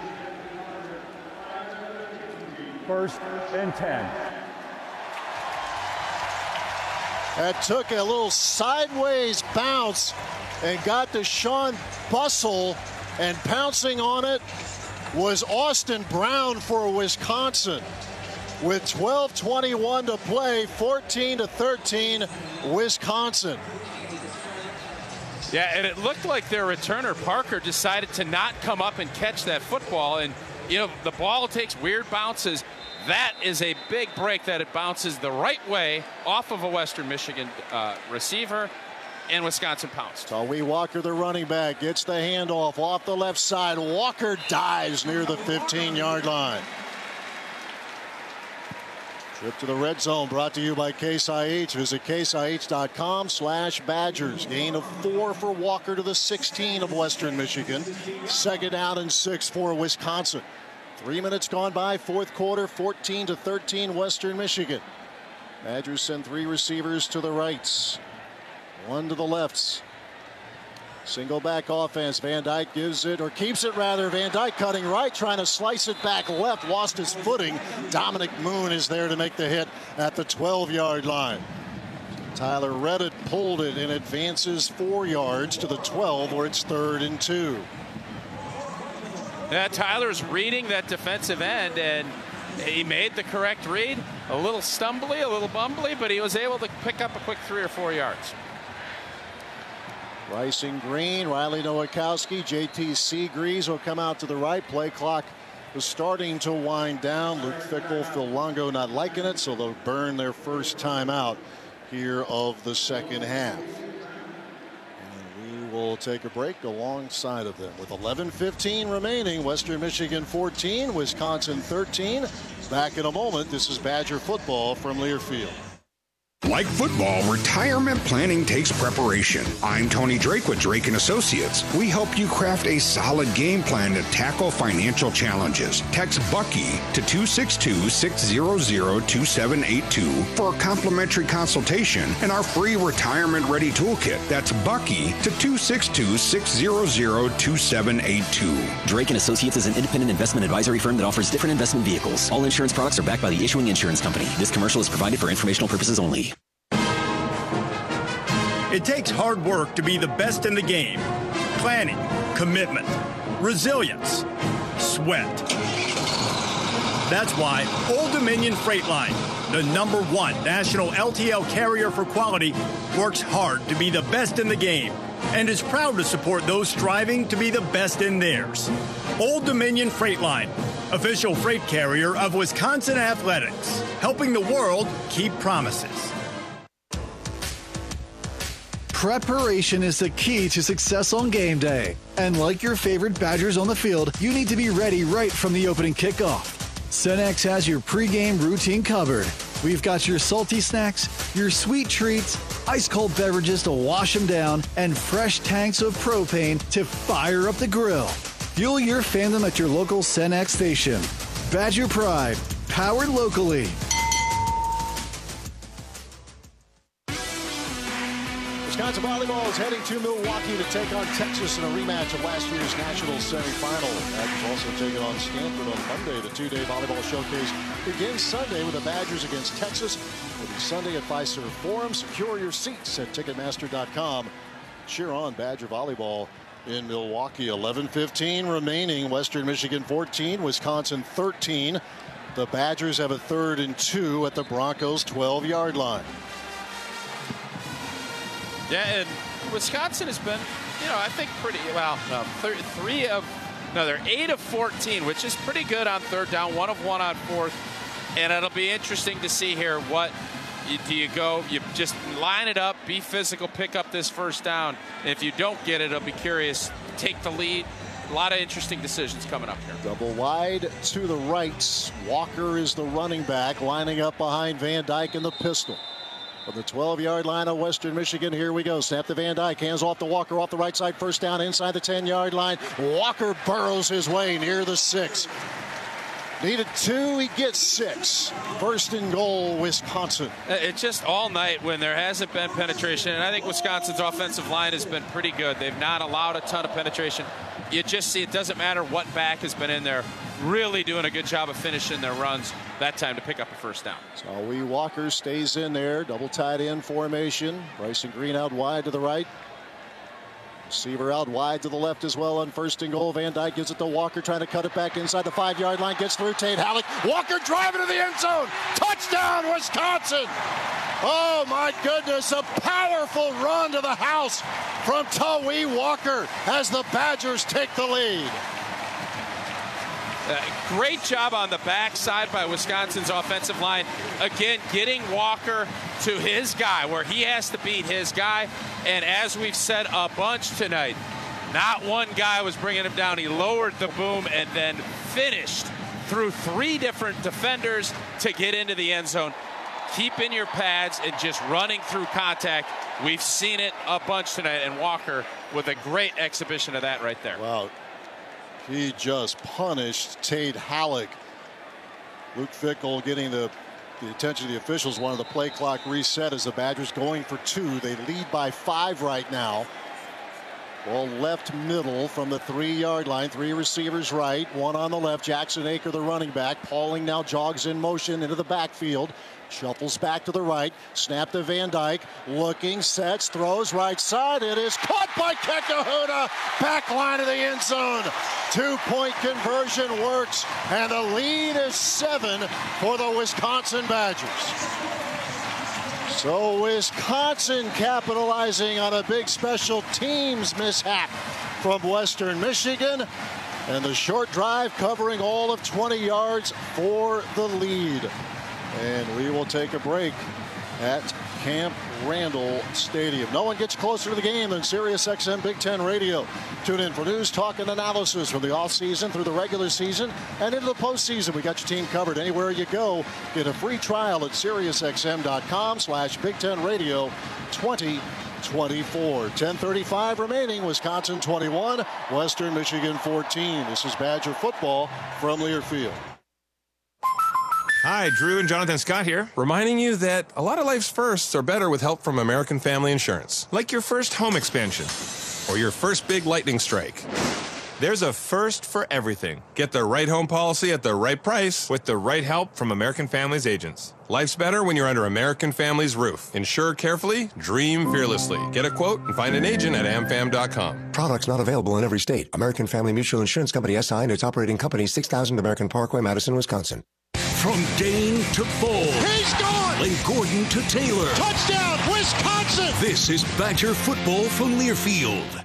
1st and 10. That took a little sideways bounce and got to Sean Bussell, and pouncing on it was Austin Brown for Wisconsin. With 12:21 to play, 14-13 Wisconsin. Yeah, and it looked like their returner Parker decided to not come up and catch that football, and you know the ball takes weird bounces. That is a big break that it bounces the right way off of a Western Michigan receiver, and Wisconsin pounced. Tawee Walker, the running back, gets the handoff off the left side. Walker dives near the 15-yard line. Trip to the red zone brought to you by Case IH. Visit caseih.com/Badgers. Gain of 4 for Walker to the 16 of Western Michigan. 2nd down and 6 for Wisconsin. 3 minutes gone by, 4th quarter, 14-13 Western Michigan. Badgers send 3 receivers to the rights, 1 to the lefts. Single back offense. Van Dyke gives it, or keeps it rather. Van Dyke cutting right, trying to slice it back left, lost his footing. Dominic Moon is there to make the hit at the 12-yard line. Tyler Redditt pulled it and advances 4 yards to the 12, where it's 3rd and 2. Yeah, Tyler's reading that defensive end, and he made the correct read. A little stumbly, a little bumbly, but he was able to pick up a quick 3 or 4 yards. Bryson Green, Riley Nowakowski, JT Seagrees will come out to the right. Play clock was starting to wind down. Luke Fickell, Phil Longo not liking it, so they'll burn their first time out here of the second half. And we will take a break alongside of them with 11:15 remaining. Western Michigan 14, Wisconsin 13. Back in a moment. This is Badger football from Learfield. Like football, retirement planning takes preparation. I'm Tony Drake with Drake & Associates. We help you craft a solid game plan to tackle financial challenges. Text BUCKY to 262-600-2782 for a complimentary consultation and our free retirement ready toolkit. That's BUCKY to 262-600-2782. Drake & Associates is an independent investment advisory firm that offers different investment vehicles. All insurance products are backed by the issuing insurance company. This commercial is provided for informational purposes only. It takes hard work to be the best in the game. Planning, commitment, resilience, sweat. That's why Old Dominion Freight Line, the #1 national LTL carrier for quality, works hard to be the best in the game and is proud to support those striving to be the best in theirs. Old Dominion Freight Line, official freight carrier of Wisconsin Athletics, helping the world keep promises. Preparation is the key to success on game day. And like your favorite Badgers on the field, you need to be ready right from the opening kickoff. Cenex has your pregame routine covered. We've got your salty snacks, your sweet treats, ice-cold beverages to wash them down, and fresh tanks of propane to fire up the grill. Fuel your fandom at your local Cenex station. Badger Pride, powered locally. Wisconsin volleyball is heading to Milwaukee to take on Texas in a rematch of last year's national semifinal. Badgers also taking on Stanford on Monday. The two-day volleyball showcase begins Sunday with the Badgers against Texas. It'll be Sunday at Fiserv Forum. Secure your seats at Ticketmaster.com. Cheer on Badger volleyball in Milwaukee. 11:15 remaining. Western Michigan 14, Wisconsin 13. The Badgers have a 3rd and 2 at the Broncos 12-yard line. Yeah, and Wisconsin has been, I think pretty well. They're 8 of 14, which is pretty good on 3rd down, 1 of 1 on 4th. And it'll be interesting to see here do you go, you just line it up, be physical, pick up this 1st down. And if you don't get it, I'll be curious, take the lead. A lot of interesting decisions coming up here. Double wide to the right. Walker is the running back, lining up behind Van Dyke in the pistol. From the 12-yard line of Western Michigan, here we go. Snap to Van Dyke, hands off to Walker off the right side, 1st down inside the 10-yard line. Walker burrows his way near the 6. Needed 2, he gets 6. 1st and goal, Wisconsin. It's just all night when there hasn't been penetration, and I think Wisconsin's offensive line has been pretty good. They've not allowed a ton of penetration. You just see it doesn't matter what back has been in there, really doing a good job of finishing their runs that time to pick up a 1st down. So Walker stays in there, double tight end formation. Bryson Green out wide to the right. Receiver out wide to the left as well on 1st and goal. Van Dyke gives it to Walker, trying to cut it back inside the 5-yard line. Gets through Tate Halleck. Walker driving to the end zone. Touchdown, Wisconsin. Oh, my goodness. A powerful run to the house from Tawee Walker as the Badgers take the lead. Great job on the backside by Wisconsin's offensive line. Again, getting Walker to his guy where he has to beat his guy. And as we've said a bunch tonight, not one guy was bringing him down. He lowered the boom and then finished through 3 different defenders to get into the end zone. Keep in your pads and just running through contact. We've seen it a bunch tonight, and Walker with a great exhibition of that right there. Wow. He just punished Tate Halleck. Luke Fickell getting the attention of the officials. Wanted the play clock reset as the Badgers going for 2. They lead by 5 right now. Ball left middle from the 3-yard line. 3 receivers right, 1 on the left. Jackson Aker, the running back. Pauling now jogs in motion into the backfield. Shuffles back to the right. Snap to Van Dyke. Looking, sets, throws right side. It is caught by Kekahuda. Back line of the end zone. 2-point conversion works. And the lead is 7 for the Wisconsin Badgers. So Wisconsin capitalizing on a big special teams mishap from Western Michigan. And the short drive covering all of 20 yards for the lead. And we will take a break at Camp Randall Stadium. No one gets closer to the game than SiriusXM Big Ten Radio. Tune in for news, talk, and analysis from the offseason through the regular season and into the postseason. We got your team covered anywhere you go. Get a free trial at SiriusXM.com/Big Ten Radio 2024. 10:35 remaining. Wisconsin 21, Western Michigan 14. This is Badger football from Learfield. Hi, Drew and Jonathan Scott here, reminding you that a lot of life's firsts are better with help from American Family Insurance. Like your first home expansion, or your first big lightning strike. There's a first for everything. Get the right home policy at the right price with the right help from American Families agents. Life's better when you're under American Families roof. Insure carefully, dream fearlessly. Get a quote and find an agent at amfam.com. Products not available in every state. American Family Mutual Insurance Company SI and its operating company 6000 American Parkway, Madison, Wisconsin. From Dane to Bull. He's gone! And Gordon to Taylor. Touchdown, Wisconsin! This is Badger football from Learfield.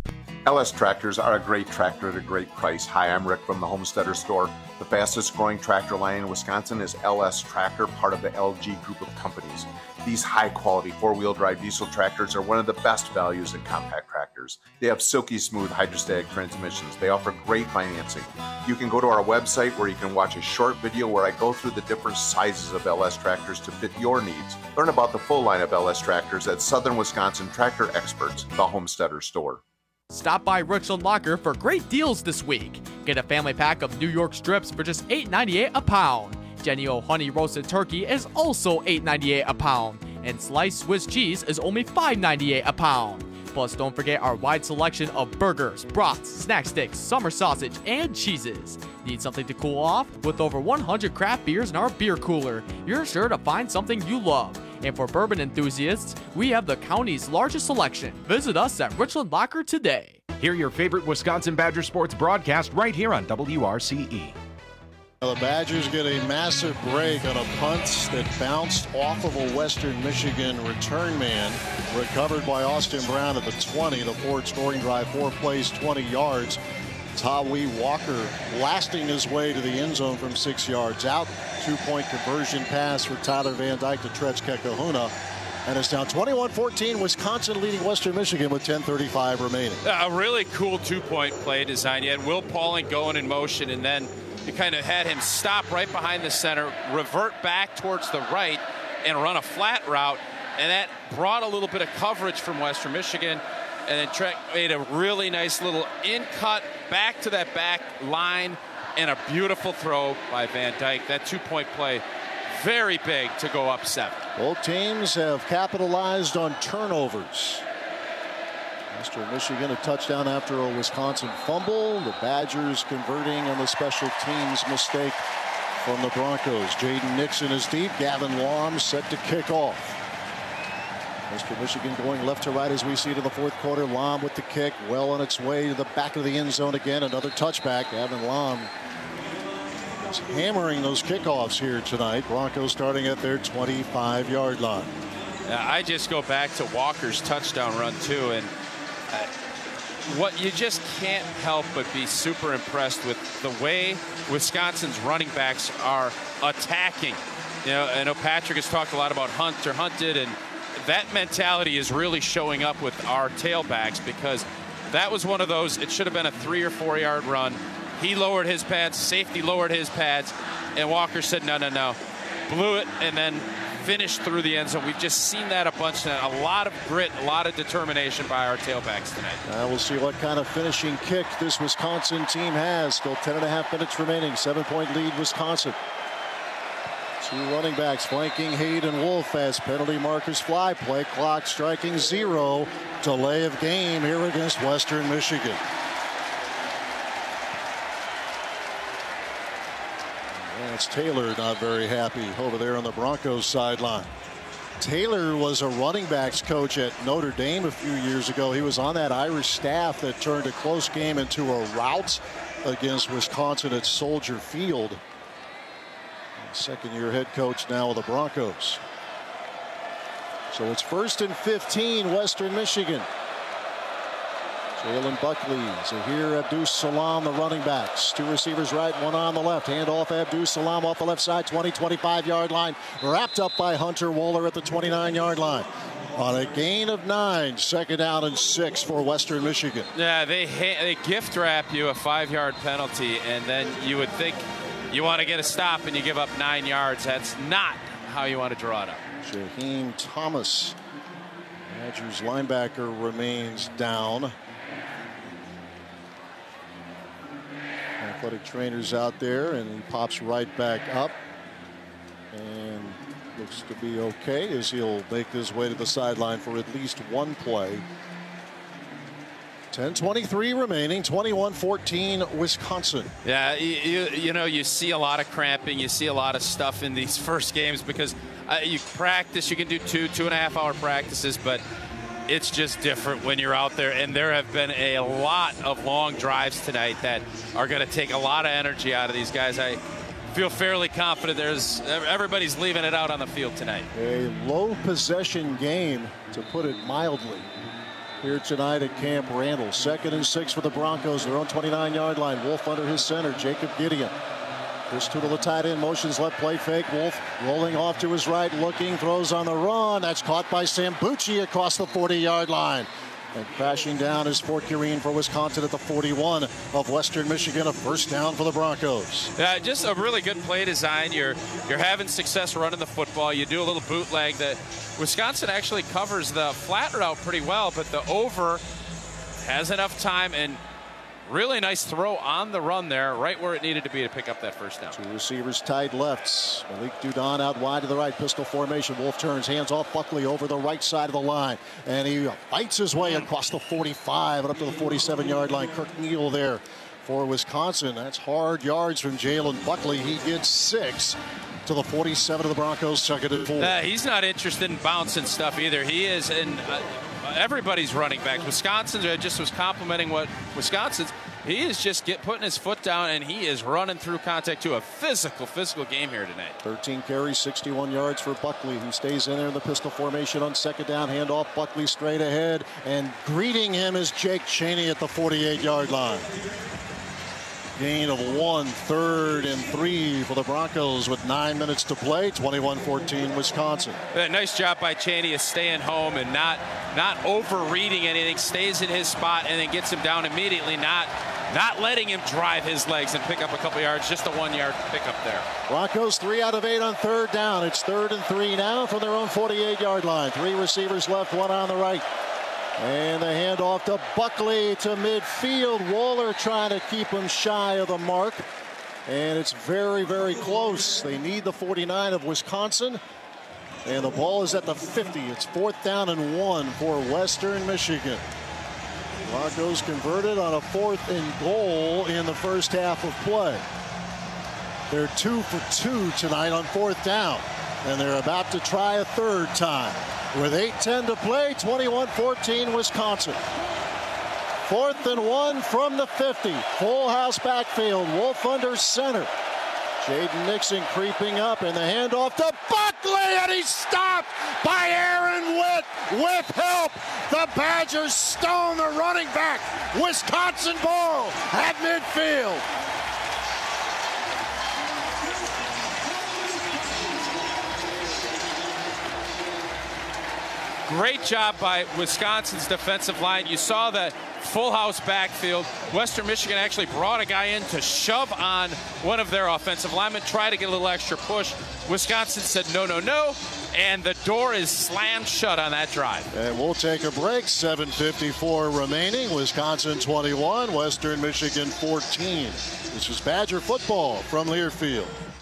LS tractors are a great tractor at a great price. Hi, I'm Rick from the Homesteader Store. The fastest growing tractor line in Wisconsin is LS Tractor, part of the LG group of companies. These high quality 4-wheel drive diesel tractors are one of the best values in compact tractors. They have silky smooth hydrostatic transmissions. They offer great financing. You can go to our website where you can watch a short video where I go through the different sizes of LS tractors to fit your needs. Learn about the full line of LS tractors at Southern Wisconsin Tractor Experts, the Homesteader Store. Stop by Richland Locker for great deals this week. Get a family pack of New York strips for just $8.98 a pound. Jennie-O Honey Roasted Turkey is also $8.98 a pound. And sliced Swiss cheese is only $5.98 a pound. Plus, don't forget our wide selection of burgers, broths, snack sticks, summer sausage, and cheeses. Need something to cool off? With over 100 craft beers in our beer cooler, you're sure to find something you love. And for bourbon enthusiasts, we have the county's largest selection. Visit us at Richland Locker today. Hear your favorite Wisconsin Badger sports broadcast right here on WRCE. The Badgers get a massive break on a punt that bounced off of a Western Michigan return man. Recovered by Austin Brown at the 20. The Ford scoring drive, 4 plays, 20 yards. Tawee Walker blasting his way to the end zone from 6 yards out. 2-point conversion pass for Tyler Van Dyke to Tretch Kekahuna. And it's now 21-14, Wisconsin leading Western Michigan with 10:35 remaining. A really cool 2-point play design. You had Will Pauling going in motion, and then you kind of had him stop right behind the center, revert back towards the right, and run a flat route. And that brought a little bit of coverage from Western Michigan. And then Trek made a really nice little in-cut back to that back line, and a beautiful throw by Van Dyke. That 2-point play, very big to go up 7. Both teams have capitalized on turnovers. Western Michigan a touchdown after a Wisconsin fumble. The Badgers converting on the special teams mistake from the Broncos. Jaden Nixon is deep. Gavin Lom set to kick off. Western Michigan going left to right as we see it in the fourth quarter. Lom with the kick, well on its way to the back of the end zone again. Another touchback. Gavin Lom is hammering those kickoffs here tonight. Broncos starting at their 25-yard line. I just go back to Walker's touchdown run too, and what you just can't help but be super impressed with the way Wisconsin's running backs are attacking. You know, I know Patrick has talked a lot about Hunter hunted, and that mentality is really showing up with our tailbacks, because that was one of those, it should have been a 3 or 4 yard run. He lowered his pads, safety lowered his pads, and Walker said, no, no, no. Blew it and then finished through the end zone. We've just seen that a bunch tonight. A lot of grit, a lot of determination by our tailbacks tonight. We'll see what kind of finishing kick this Wisconsin team has. Still 10.5 minutes remaining. 7-point lead, Wisconsin. 2 running backs flanking Hayden Wolf as penalty markers fly. Play clock striking 0. Delay of game here against Western Michigan. Lance Taylor not very happy over there on the Broncos sideline. Taylor was a running backs coach at Notre Dame a few years ago. He was on that Irish staff that turned a close game into a rout against Wisconsin at Soldier Field. Second-year head coach now of the Broncos. So it's 1st and 15, Western Michigan. Jalen Buckley, Zahir Abdus-Salam, the running backs. 2 receivers right, 1 on the left. Hand off Abdus-Salam off the left side, 25-yard line. Wrapped up by Hunter Wohler at the 29-yard line. On a gain of 9, 2nd down and 6 for Western Michigan. Yeah, they gift wrap you a 5-yard penalty, and then you would think you want to get a stop and you give up 9 yards. That's not how you want to draw it up. Shaheem Thomas, Badgers linebacker, remains down. Athletic trainers out there, and he pops right back up and looks to be okay as he'll make his way to the sideline for at least one play. 10:23 remaining, 21-14 Wisconsin. Yeah, you see a lot of cramping. You see a lot of stuff in these first games because you practice. You can do 2.5 hour practices, but it's just different when you're out there. And there have been a lot of long drives tonight that are going to take a lot of energy out of these guys. I feel fairly confident everybody's leaving it out on the field tonight. A low possession game, to put it mildly, here tonight at Camp Randall. 2nd and 6 for the Broncos. Their own 29-yard line. Wolf under his center, Jacob Gideon. Chris Tootle, the tight end, motions left, play fake. Wolf rolling off to his right, looking, throws on the run. That's caught by Sam Bucci across the 40-yard line. And crashing down is Fort Cureen for Wisconsin at the 41 of Western Michigan. A first down for the Broncos. Yeah, just a really good play design. You're having success running the football. You do a little bootleg. That Wisconsin actually covers the flat route pretty well, but the over has enough time, and really nice throw on the run there, right where it needed to be to pick up that first down. 2 receivers tied lefts. Malik Dudon out wide to the right, pistol formation. Wolf turns, hands off Buckley over the right side of the line, and he fights his way across the 45 and up to the 47-yard line. Kirk Neal there for Wisconsin. That's hard yards from Jalen Buckley. He gets 6 to the 47 of the Broncos, 2nd and 4. He's not interested in bouncing stuff either. He is in everybody's running back. Wisconsin just was complimenting what Wisconsin's. He is just putting his foot down, and he is running through contact to a physical game here tonight. 13 carries, 61 yards for Buckley. He stays in there in the pistol formation on 2nd down. Handoff, Buckley straight ahead, and greeting him is Jake Chaney at the 48-yard line. Gain of 1, 3rd and 3 for the Broncos with 9 minutes to play. 21-14 Wisconsin. Nice job by Chaney of staying home and not overreading anything. Stays in his spot and then gets him down immediately. Not letting him drive his legs and pick up a couple yards. Just a 1-yard pickup there. Broncos 3 out of 8 on 3rd down. It's 3rd and 3 now from their own 48-yard line. 3 receivers left, 1 on the right. And the handoff to Buckley to midfield. Waller trying to keep him shy of the mark. And it's very, very close. They need the 49 of Wisconsin. And the ball is at the 50. It's 4th down and 1 for Western Michigan. Broncos converted on a 4th and goal in the first half of play. They're 2 for 2 tonight on 4th down. And they're about to try a 3rd time. With 8:10 to play, 21-14 Wisconsin. 4th and 1 from the 50. Full house backfield. Wolf under center. Jaden Nixon creeping up, and the handoff to Buckley, and he's stopped by Aaron Witt with help. The Badgers stone the running back. Wisconsin ball at midfield. Great job by Wisconsin's defensive line. You saw that full house backfield. Western Michigan actually brought a guy in to shove on one of their offensive linemen, try to get a little extra push. Wisconsin said no, and the door is slammed shut on that drive. And we'll take a break. 7:54 remaining. Wisconsin 21, Western Michigan 14. This is Badger football from Learfield.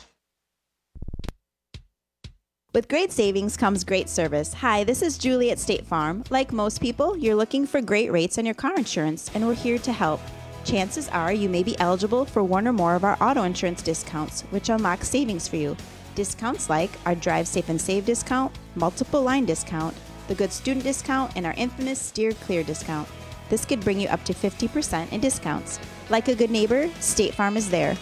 With great savings comes great service. Hi, this is Julie at State Farm. Like most people, you're looking for great rates on your car insurance, and we're here to help. Chances are you may be eligible for one or more of our auto insurance discounts, which unlocks savings for you. Discounts like our Drive Safe and Save discount, multiple line discount, the Good Student discount, and our infamous Steer Clear discount. This could bring you up to 50% in discounts. Like a good neighbor, State Farm is there.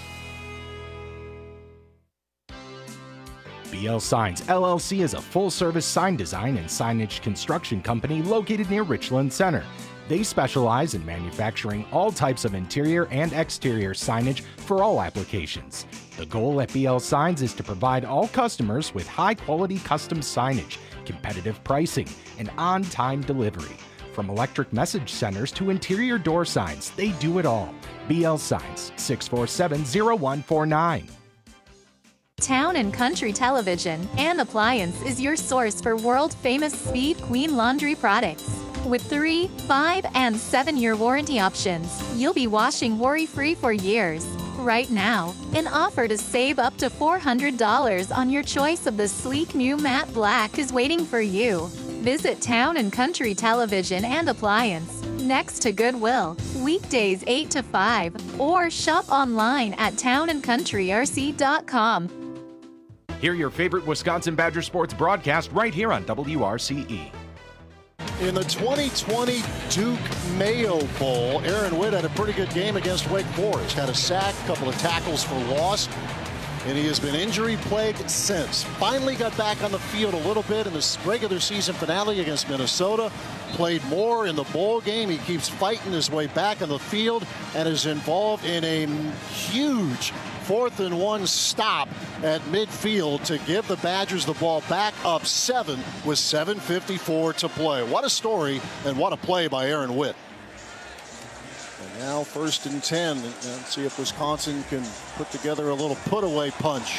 BL Signs LLC is a full-service sign design and signage construction company located near Richland Center. They specialize in manufacturing all types of interior and exterior signage for all applications. The goal at BL Signs is to provide all customers with high-quality custom signage, competitive pricing, and on-time delivery. From electric message centers to interior door signs, they do it all. BL Signs, 647-0149. Town and Country Television and Appliance is your source for world-famous Speed Queen laundry products. With 3, 5, and 7-year warranty options, you'll be washing worry-free for years. Right now, an offer to save up to $400 on your choice of the sleek new matte black is waiting for you. Visit Town and Country Television and Appliance, next to Goodwill. Weekdays 8 to 5. Or shop online at townandcountryrc.com. Hear your favorite Wisconsin Badger sports broadcast right here on WRCE. In the 2020 Duke Mayo Bowl, Aaron Witt had a pretty good game against Wake Forest. Had a sack, a couple of tackles for loss, and he has been injury-plagued since. Finally got back on the field a little bit in the regular season finale against Minnesota. Played more in the bowl game. He keeps fighting his way back on the field and is involved in a huge 4th and 1 stop at midfield to give the Badgers the ball back up 7 with 7:54 to play. What a story and what a play by Aaron Witt. And now 1st and 10. Let's see if Wisconsin can put together a little put-away punch.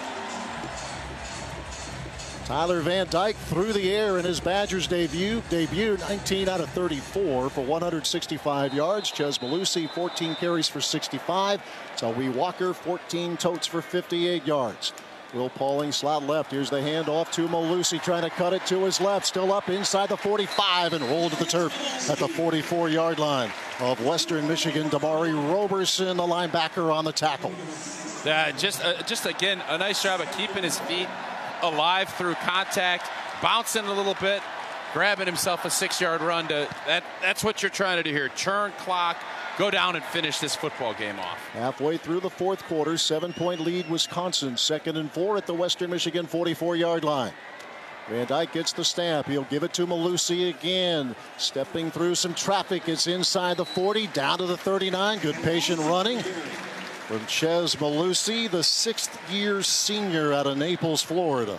Tyler Van Dyke through the air in his Badgers debut 19 out of 34 for 165 yards. Chez Mellusi 14 carries for 65. Tawee Walker 14 totes for 58 yards. Will Pauling slot left. Here's the handoff to Mellusi, trying to cut it to his left. Still up inside the 45 and rolled to the turf at the 44-yard line of Western Michigan. Damari Roberson, the linebacker, on the tackle. Just again, a nice job of keeping his feet alive through contact, bouncing a little bit, grabbing himself a 6-yard run. That's what you're trying to do here. Churn clock, go down and finish this football game off. Halfway through the 4th quarter, 7-point lead Wisconsin. 2nd and 4 at the Western Michigan 44-yard line. Van Dyke gets the snap. He'll give it to Mellusi again. Stepping through some traffic. It's inside the 40, down to the 39. Good patient running from Chez Mellusi, the 6th-year senior out of Naples, Florida.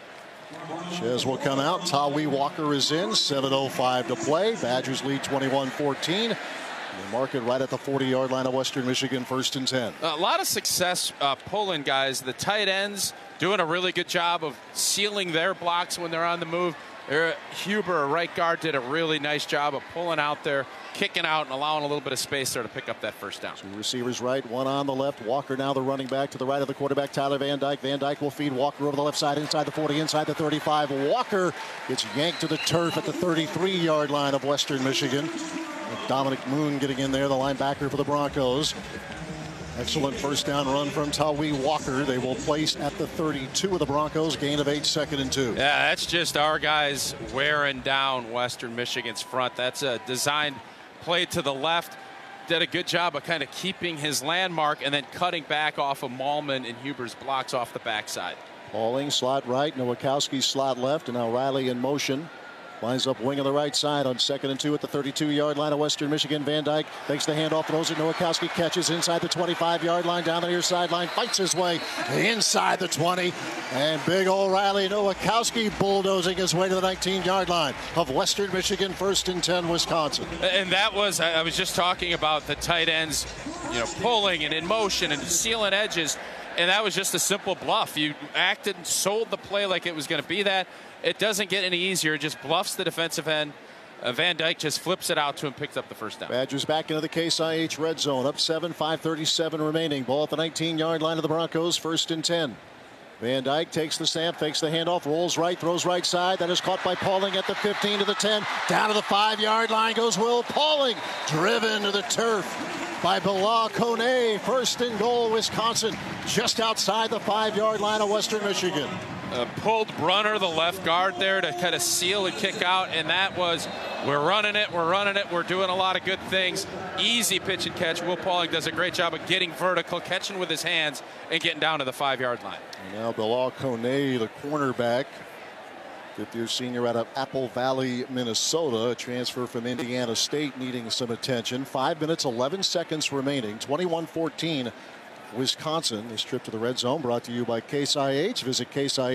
Chez will come out. Tawee Walker is in. 7:05 to play. Badgers lead 21-14. They mark it right at the 40-yard line of Western Michigan, 1st and 10. A lot of success pulling guys. The tight ends doing a really good job of sealing their blocks when they're on the move. Huber, a right guard, did a really nice job of pulling out there, kicking out, and allowing a little bit of space there to pick up that first down. 2 receivers right, 1 on the left. Walker now the running back to the right of the quarterback, Tyler Van Dyke. Van Dyke will feed Walker over the left side, inside the 40, inside the 35. Walker gets yanked to the turf at the 33-yard line of Western Michigan. Dominic Moon getting in there, the linebacker for the Broncos. Excellent first down run from Tawee Walker. They will place at the 32 of the Broncos. Gain of 8, 2nd and 2. Yeah, that's just our guys wearing down Western Michigan's front. That's a designed play to the left. Did a good job of kind of keeping his landmark and then cutting back off of Mahlman and Huber's blocks off the backside. Pauling slot right, Nowakowski slot left, and now Riley in motion. Lines up wing on the right side on 2nd and 2 at the 32-yard line of Western Michigan. Van Dyke takes the handoff, throws it. Nowakowski catches inside the 25-yard line, down the near sideline, fights his way inside the 20. And big old Riley Nowakowski bulldozing his way to the 19-yard line of Western Michigan, 1st and 10, Wisconsin. And that was, I was just talking about the tight ends, pulling and in motion and sealing edges. And that was just a simple bluff. You acted and sold the play like it was going to be that. It doesn't get any easier. It just bluffs the defensive end. Van Dyke just flips it out to him, picks up the first down. Badgers back into the Case IH red zone. Up 7, 5:37 remaining. Ball at the 19-yard line of the Broncos, 1st and 10. Van Dyke takes the snap, fakes the handoff, rolls right, throws right side. That is caught by Pauling at the 15 to the 10. Down to the 5-yard line goes Will Pauling. Driven to the turf by Bilal Kone. 1st and goal, Wisconsin. Just outside the 5-yard line of Western Michigan. Pulled Brunner, the left guard there, to kind of seal and kick out, and that was, we're running it, we're doing a lot of good things. Easy pitch and catch. Will Pauling does a great job of getting vertical, catching with his hands, and getting down to the 5-yard line. And now Bilal Kone, the cornerback, 5th-year senior out of Apple Valley, Minnesota, a transfer from Indiana State, needing some attention. 5 minutes, 11 seconds remaining, 21-14. Wisconsin. This trip to the red zone brought to you by Case IH. Visit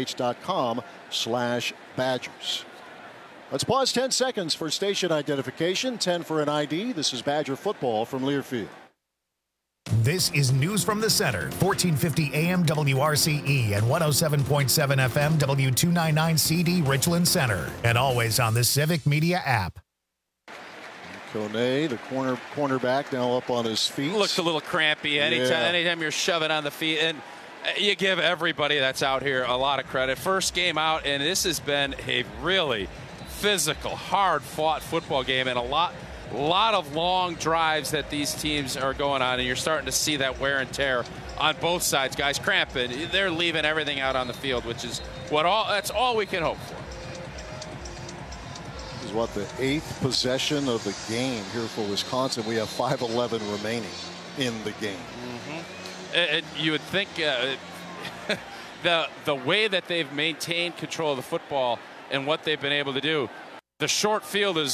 caseih.com/Badgers. Let's pause 10 seconds for station identification, 10 for an ID. This is Badger football from Learfield. This is News from the Center, 1450 AM WRCE and 107.7 FM W299 CD Richland Center, and always on the Civic Media app. Kone, the cornerback, now up on his feet. Looks a little crampy anytime you're shoving on the feet. And you give everybody that's out here a lot of credit. First game out, and this has been a really physical, hard-fought football game. And a lot A lot of long drives that these teams are going on, and you're starting to see that wear and tear on both sides. Guys cramping. They're leaving everything out on the field, which is that's all we can hope for. This is the 8th possession of the game here for Wisconsin. We have 5:11 remaining in the game. And you would think the way that they've maintained control of the football and what they've been able to do, the short field is